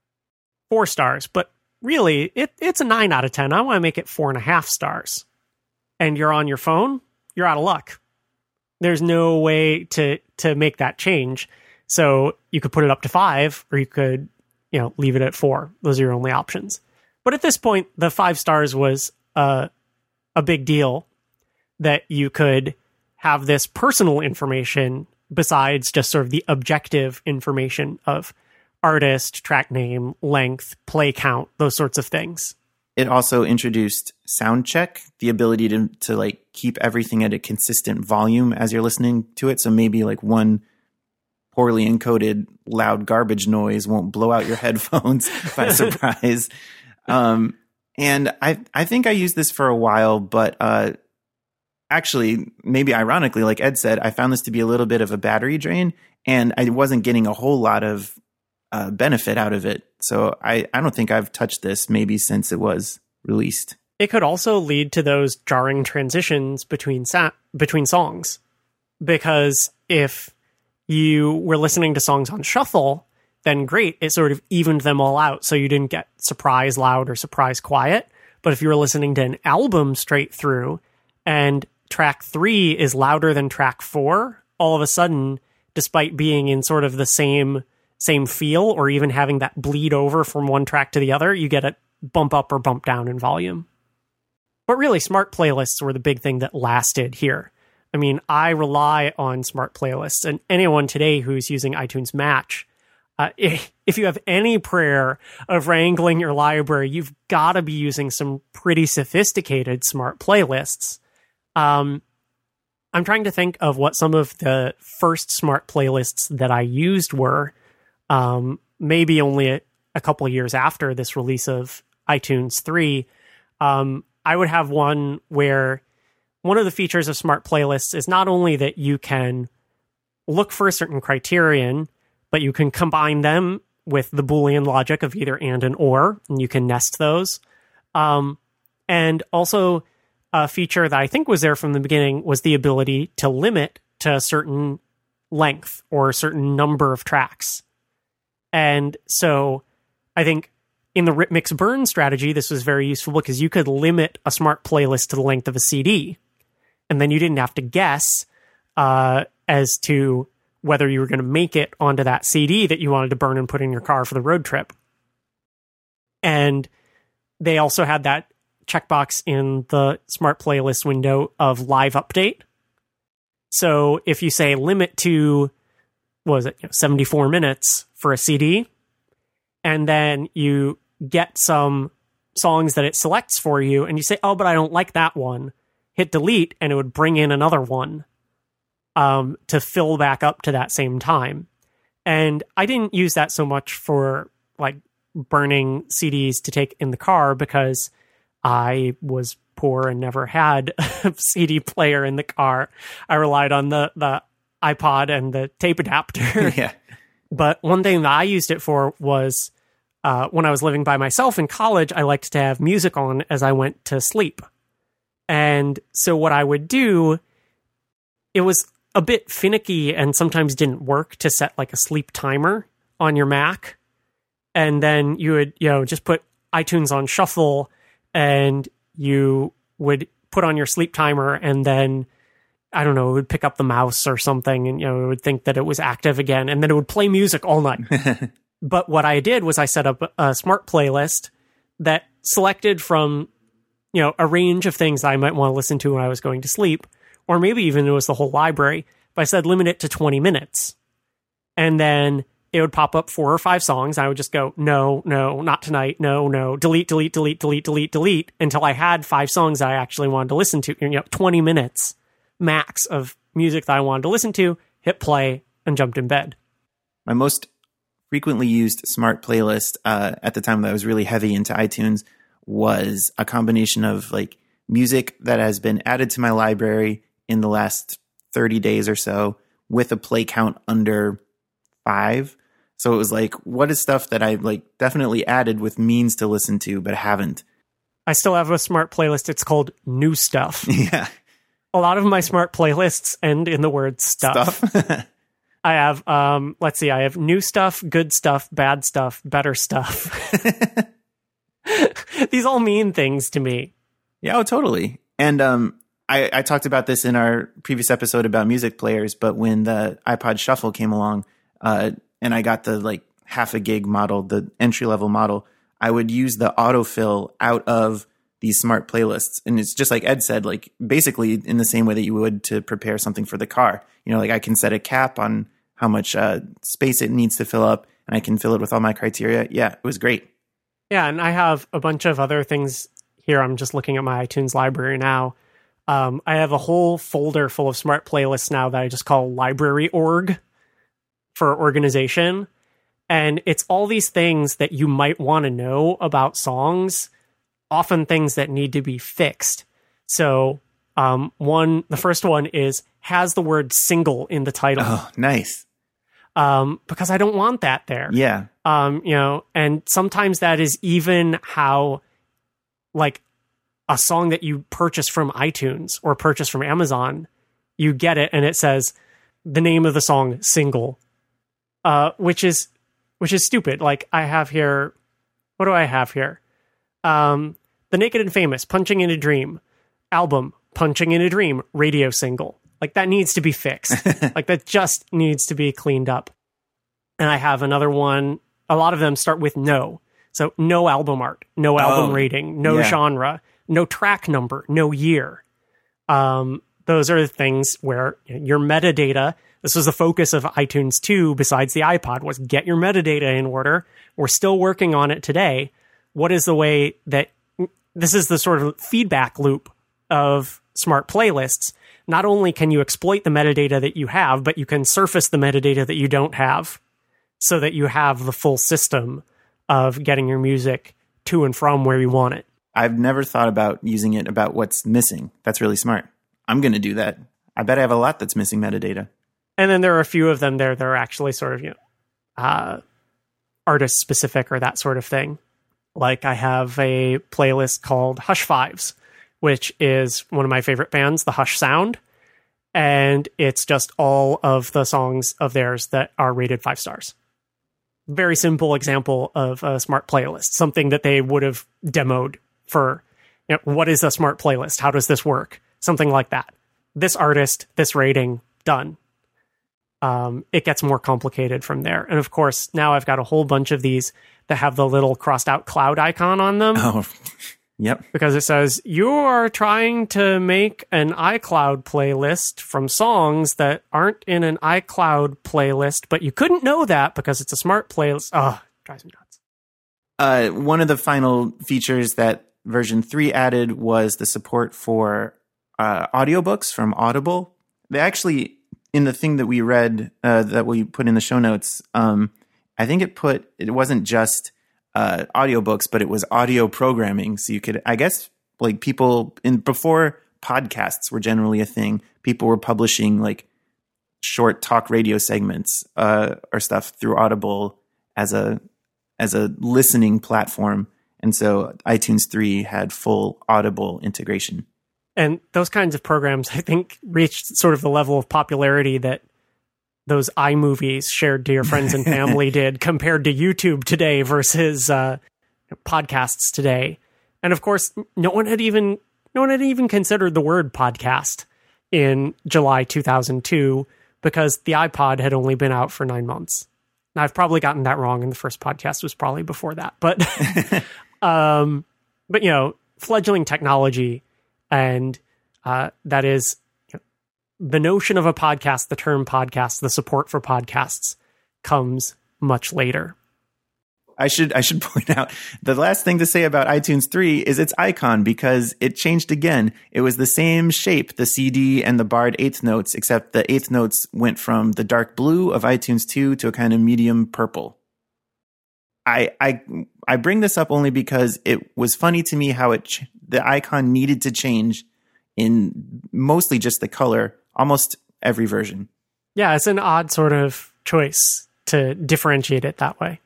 four stars, but really it, it's a nine out of ten. I want to make it four and a half stars. And you're on your phone, you're out of luck. There's no way to, to make that change. So you could put it up to five, or you could, you know, leave it at four. Those are your only options. But at this point, the five stars was uh, a big deal, that you could have this personal information besides just sort of the objective information of artist, track name, length, play count, those sorts of things. It also introduced sound check, the ability to to like keep everything at a consistent volume as you're listening to it. So maybe like one poorly encoded loud garbage noise won't blow out your headphones by surprise. Um, and I I think I used this for a while, but uh, actually, maybe ironically, like Ed said, I found this to be a little bit of a battery drain, and I wasn't getting a whole lot of uh, benefit out of it. So I, I don't think I've touched this maybe since it was released. It could also lead to those jarring transitions between sa- between songs, because if you were listening to songs on shuffle, then great, it sort of evened them all out, so you didn't get surprise loud or surprise quiet. But if you were listening to an album straight through, and track three is louder than track four, all of a sudden, despite being in sort of the same same feel, or even having that bleed over from one track to the other, you get a bump up or bump down in volume. But really, smart playlists were the big thing that lasted here. I mean, I rely on smart playlists, and anyone today who's using iTunes Match, uh, if, if you have any prayer of wrangling your library, you've got to be using some pretty sophisticated smart playlists. Um, I'm trying to think of what some of the first smart playlists that I used were. Um, maybe only a, a couple of years after this release of iTunes three. Um, I would have one where one of the features of smart playlists is not only that you can look for a certain criterion, but you can combine them with the Boolean logic of either and and or, and you can nest those. Um, and also a feature that I think was there from the beginning was the ability to limit to a certain length or a certain number of tracks. And so I think in the Rip Mix Burn strategy, this was very useful because you could limit a smart playlist to the length of a C D. And then you didn't have to guess uh, as to whether you were going to make it onto that C D that you wanted to burn and put in your car for the road trip. And they also had that checkbox in the smart playlist window of live update. So if you say limit to, what was it, you know, seventy-four minutes for a C D, and then you get some songs that it selects for you, and you say, oh, but I don't like that one, hit delete, and it would bring in another one um, to fill back up to that same time. And I didn't use that so much for like burning C Ds to take in the car because I was poor and never had a C D player in the car. I relied on the, the iPod and the tape adapter. Yeah. But one thing that I used it for was uh, when I was living by myself in college, I liked to have music on as I went to sleep. And so what I would do, it was a bit finicky and sometimes didn't work to set like a sleep timer on your Mac. And then you would, you know, just put iTunes on shuffle and you would put on your sleep timer and then, I don't know, it would pick up the mouse or something and, you know, it would think that it was active again and then it would play music all night. But what I did was I set up a smart playlist that selected from, you know, a range of things I might want to listen to when I was going to sleep, or maybe even it was the whole library, but I said limit it to twenty minutes. And then it would pop up four or five songs. I would just go, no, no, not tonight. No, no, delete, delete, delete, delete, delete, delete, until I had five songs that I actually wanted to listen to. You know, twenty minutes max of music that I wanted to listen to, hit play, and jumped in bed. My most frequently used smart playlist uh, at the time that I was really heavy into iTunes was a combination of like music that has been added to my library in the last thirty days or so with a play count under five. So it was like, what is stuff that I like definitely added with means to listen to, but haven't? I still have a smart playlist. It's called New Stuff. Yeah. A lot of my smart playlists end in the word stuff. Stuff? I have, um, let's see, I have new stuff, good stuff, bad stuff, better stuff. These all mean things to me. Yeah, oh, totally. And um, I, I talked about this in our previous episode about music players, but when the iPod Shuffle came along, uh, and I got the like half a gig model, the entry level model, I would use the autofill out of these smart playlists. And it's just like Ed said, like basically in the same way that you would to prepare something for the car. You know, like I can set a cap on how much uh, space it needs to fill up and I can fill it with all my criteria. Yeah, it was great. Yeah, and I have a bunch of other things here. I'm just looking at my iTunes library now. Um, I have a whole folder full of smart playlists now that I just call library org for organization. And it's all these things that you might want to know about songs, often things that need to be fixed. So um, one, the first one is, has the word single in the title. Oh, nice. Um, because I don't want that there. Yeah. Um, you know, and sometimes that is even how, like, a song that you purchase from iTunes or purchase from Amazon, you get it and it says the name of the song, single, uh, which is, which is stupid. Like I have here, what do I have here? Um, The Naked and Famous, Punching in a Dream album, Punching in a Dream, radio single. Like that needs to be fixed. Like that just needs to be cleaned up. And I have another one. A lot of them start with no. So no album art, no album Oh, rating, no yeah. genre, no track number, no year. Um, those are the things where your metadata, this was the focus of iTunes two, besides the iPod, was get your metadata in order. We're still working on it today. What is the way that, this is the sort of feedback loop of smart playlists. Not only can you exploit the metadata that you have, but you can surface the metadata that you don't have so that you have the full system of getting your music to and from where you want it. I've never thought about using it about what's missing. That's really smart. I'm going to do that. I bet I have a lot that's missing metadata. And then there are a few of them there that are actually sort of, you know, uh, artist specific or that sort of thing. Like I have a playlist called Hush Fives, which is one of my favorite bands, the Hush Sound. And it's just all of the songs of theirs that are rated five stars. Very simple example of a smart playlist, something that they would have demoed for, you know, what is a smart playlist? How does this work? Something like that. This artist, this rating, done. Um, it gets more complicated from there. And of course, now I've got a whole bunch of these that have the little crossed out cloud icon on them. Oh, yep. Because it says, you are trying to make an iCloud playlist from songs that aren't in an iCloud playlist, but you couldn't know that because it's a smart playlist. Oh, drives me nuts. Uh, one of the final features that version three added was the support for uh, audiobooks from Audible. They actually, in the thing that we read, uh, that we put in the show notes, um, I think it put, it wasn't just uh, audiobooks, but it was audio programming. So you could, I guess, like people in before podcasts were generally a thing, people were publishing like short talk radio segments uh, or stuff through Audible as a as a listening platform. And so iTunes three had full Audible integration. And those kinds of programs, I think, reached sort of the level of popularity that those iMovies shared to your friends and family did compared to YouTube today versus uh, podcasts today. And of course, no one had even no one had even considered the word podcast in July two thousand two because the iPod had only been out for nine months. Now, I've probably gotten that wrong, and the first podcast was probably before that. But, um, but you know, fledgling technology, and uh, that is you know, the notion of a podcast, the term podcast, the support for podcasts comes much later. I should I should point out the last thing to say about iTunes three is its icon, because it changed again. It was the same shape, the C D and the barred eighth notes, except the eighth notes went from the dark blue of iTunes two to a kind of medium purple. I I I bring this up only because it was funny to me how it ch- the icon needed to change in mostly just the color, almost every version. Yeah, it's an odd sort of choice to differentiate it that way.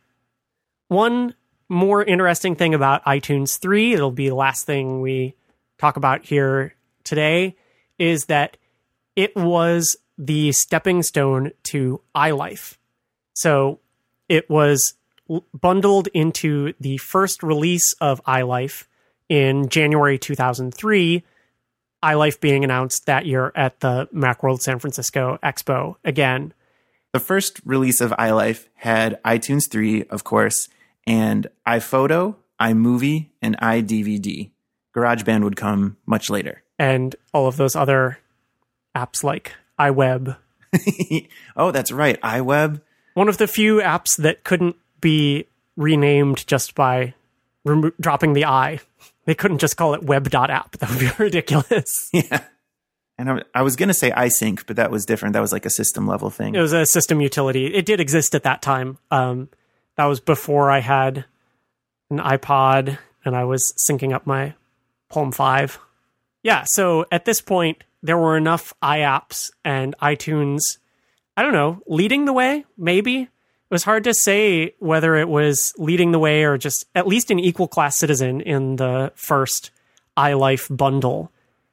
One more interesting thing about iTunes three, it'll be the last thing we talk about here today, is that it was the stepping stone to iLife. So it was bundled into the first release of iLife in January two thousand three, iLife being announced that year at the Macworld San Francisco Expo again. The first release of iLife had iTunes three, of course, and iPhoto, iMovie, and iDVD. GarageBand would come much later. And all of those other apps like iWeb. Oh, that's right, iWeb. One of the few apps that couldn't be renamed just by remo- dropping the I. They couldn't just call it web.app. That would be ridiculous. Yeah. And I, I was going to say iSync, but that was different. That was like a system level thing. It was a system utility. It did exist at that time. Um, that was before I had an iPod and I was syncing up my Palm five. Yeah, so at this point, there were enough iApps and iTunes, I don't know, leading the way, maybe? It was hard to say whether it was leading the way or just at least an equal class citizen in the first iLife bundle.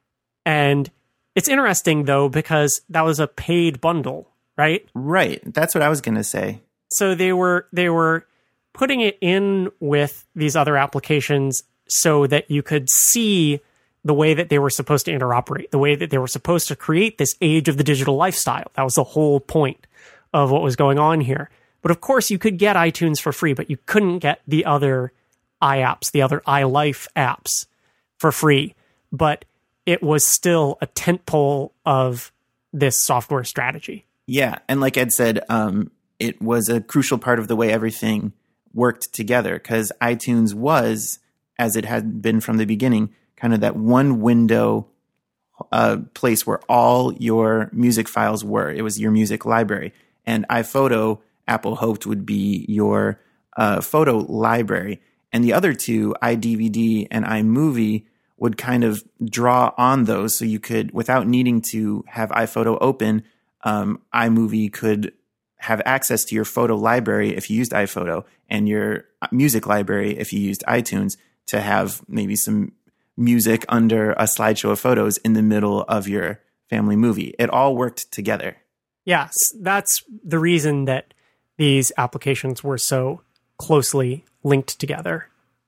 And it's interesting, though, because that was a paid bundle, right? Right. That's what I was going to say. So they were they were putting it in with these other applications so that you could see the way that they were supposed to interoperate, the way that they were supposed to create this age of the digital lifestyle. That was the whole point of what was going on here. But of course, you could get iTunes for free, but you couldn't get the other iApps, the other iLife apps for free. But it was still a tentpole of this software strategy. Yeah. And like Ed said, um, it was a crucial part of the way everything worked together, because iTunes was, as it had been from the beginning, kind of that one window uh, place where all your music files were. It was your music library. And iPhoto, Apple hoped, would be your uh, photo library. And the other two, iDVD and iMovie, would kind of draw on those, so you could, without needing to have iPhoto open, um, iMovie could have access to your photo library if you used iPhoto, and your music library if you used iTunes, to have maybe some music under a slideshow of photos in the middle of your family movie. It all worked together. Yes, that's the reason that these applications were so closely linked together.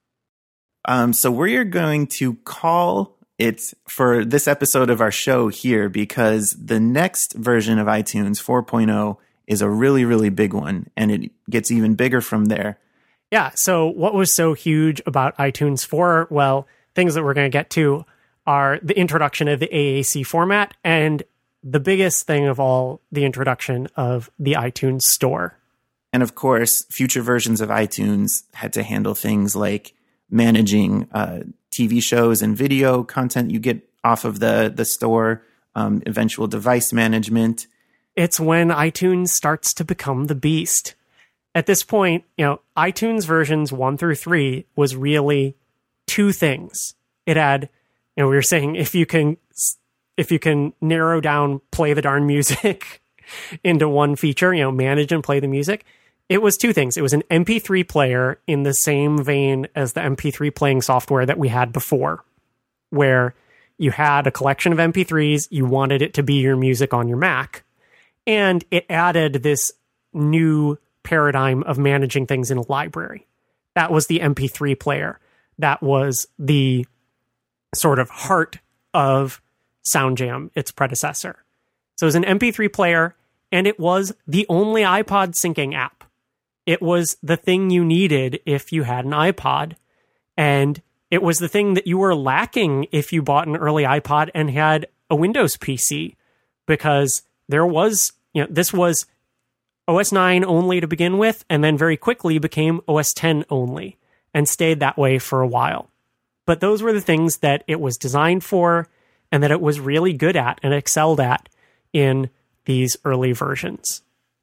Um, so we're going to call it for this episode of our show here, because the next version of iTunes four point oh is a really, really big one, and it gets even bigger from there. Yeah, so what was so huge about iTunes four? Well, things that we're going to get to are the introduction of the A A C format, and the biggest thing of all, the introduction of the iTunes Store. And of course, future versions of iTunes had to handle things like managing uh, T V shows and video content you get off of the, the store, um, eventual device management. It's when iTunes starts to become the beast. At this point, you know, iTunes versions one through three was really two things. It had, you know, we were saying if you can, if you can narrow down play the darn music into one feature, you know, manage and play the music. It was two things. It was an M P three player in the same vein as the M P three playing software that we had before, where you had a collection of M P threes, you wanted it to be your music on your Mac, and it added this new paradigm of managing things in a library. That was the M P three player. That was the sort of heart of SoundJam, its predecessor. So it was an M P three player, and it was the only iPod syncing app. It was the thing you needed if you had an iPod, and it was the thing that you were lacking if you bought an early iPod and had a Windows P C, because there was, you know, this was O S nine only to begin with, and then very quickly became O S ten only, and stayed that way for a while. But those were the things that it was designed for, and that it was really good at and excelled at in these early versions.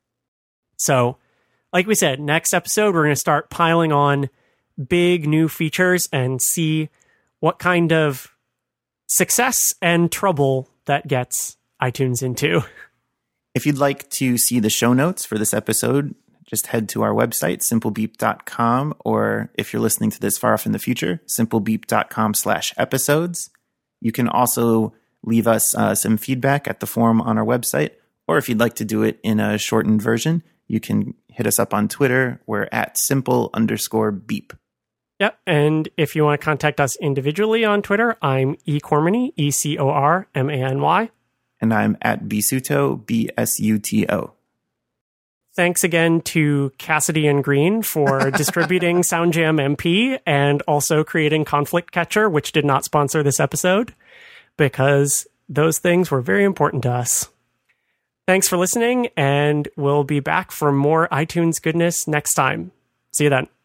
So, like we said, next episode, we're going to start piling on big new features and see what kind of success and trouble that gets iTunes into. If you'd like to see the show notes for this episode, just head to our website, simple beep dot com, or if you're listening to this far off in the future, simple beep dot com slash episodes. You can also leave us uh, some feedback at the form on our website, or if you'd like to do it in a shortened version, you can hit us up on Twitter. We're at simple underscore beep. Yep, and if you want to contact us individually on Twitter, I'm eCormany, E C O R M A N Y. And I'm at Bsuto, B S U T O. Thanks again to Cassidy and Green for distributing SoundJam M P and also creating Conflict Catcher, which did not sponsor this episode, because those things were very important to us. Thanks for listening, and we'll be back for more iTunes goodness next time. See you then.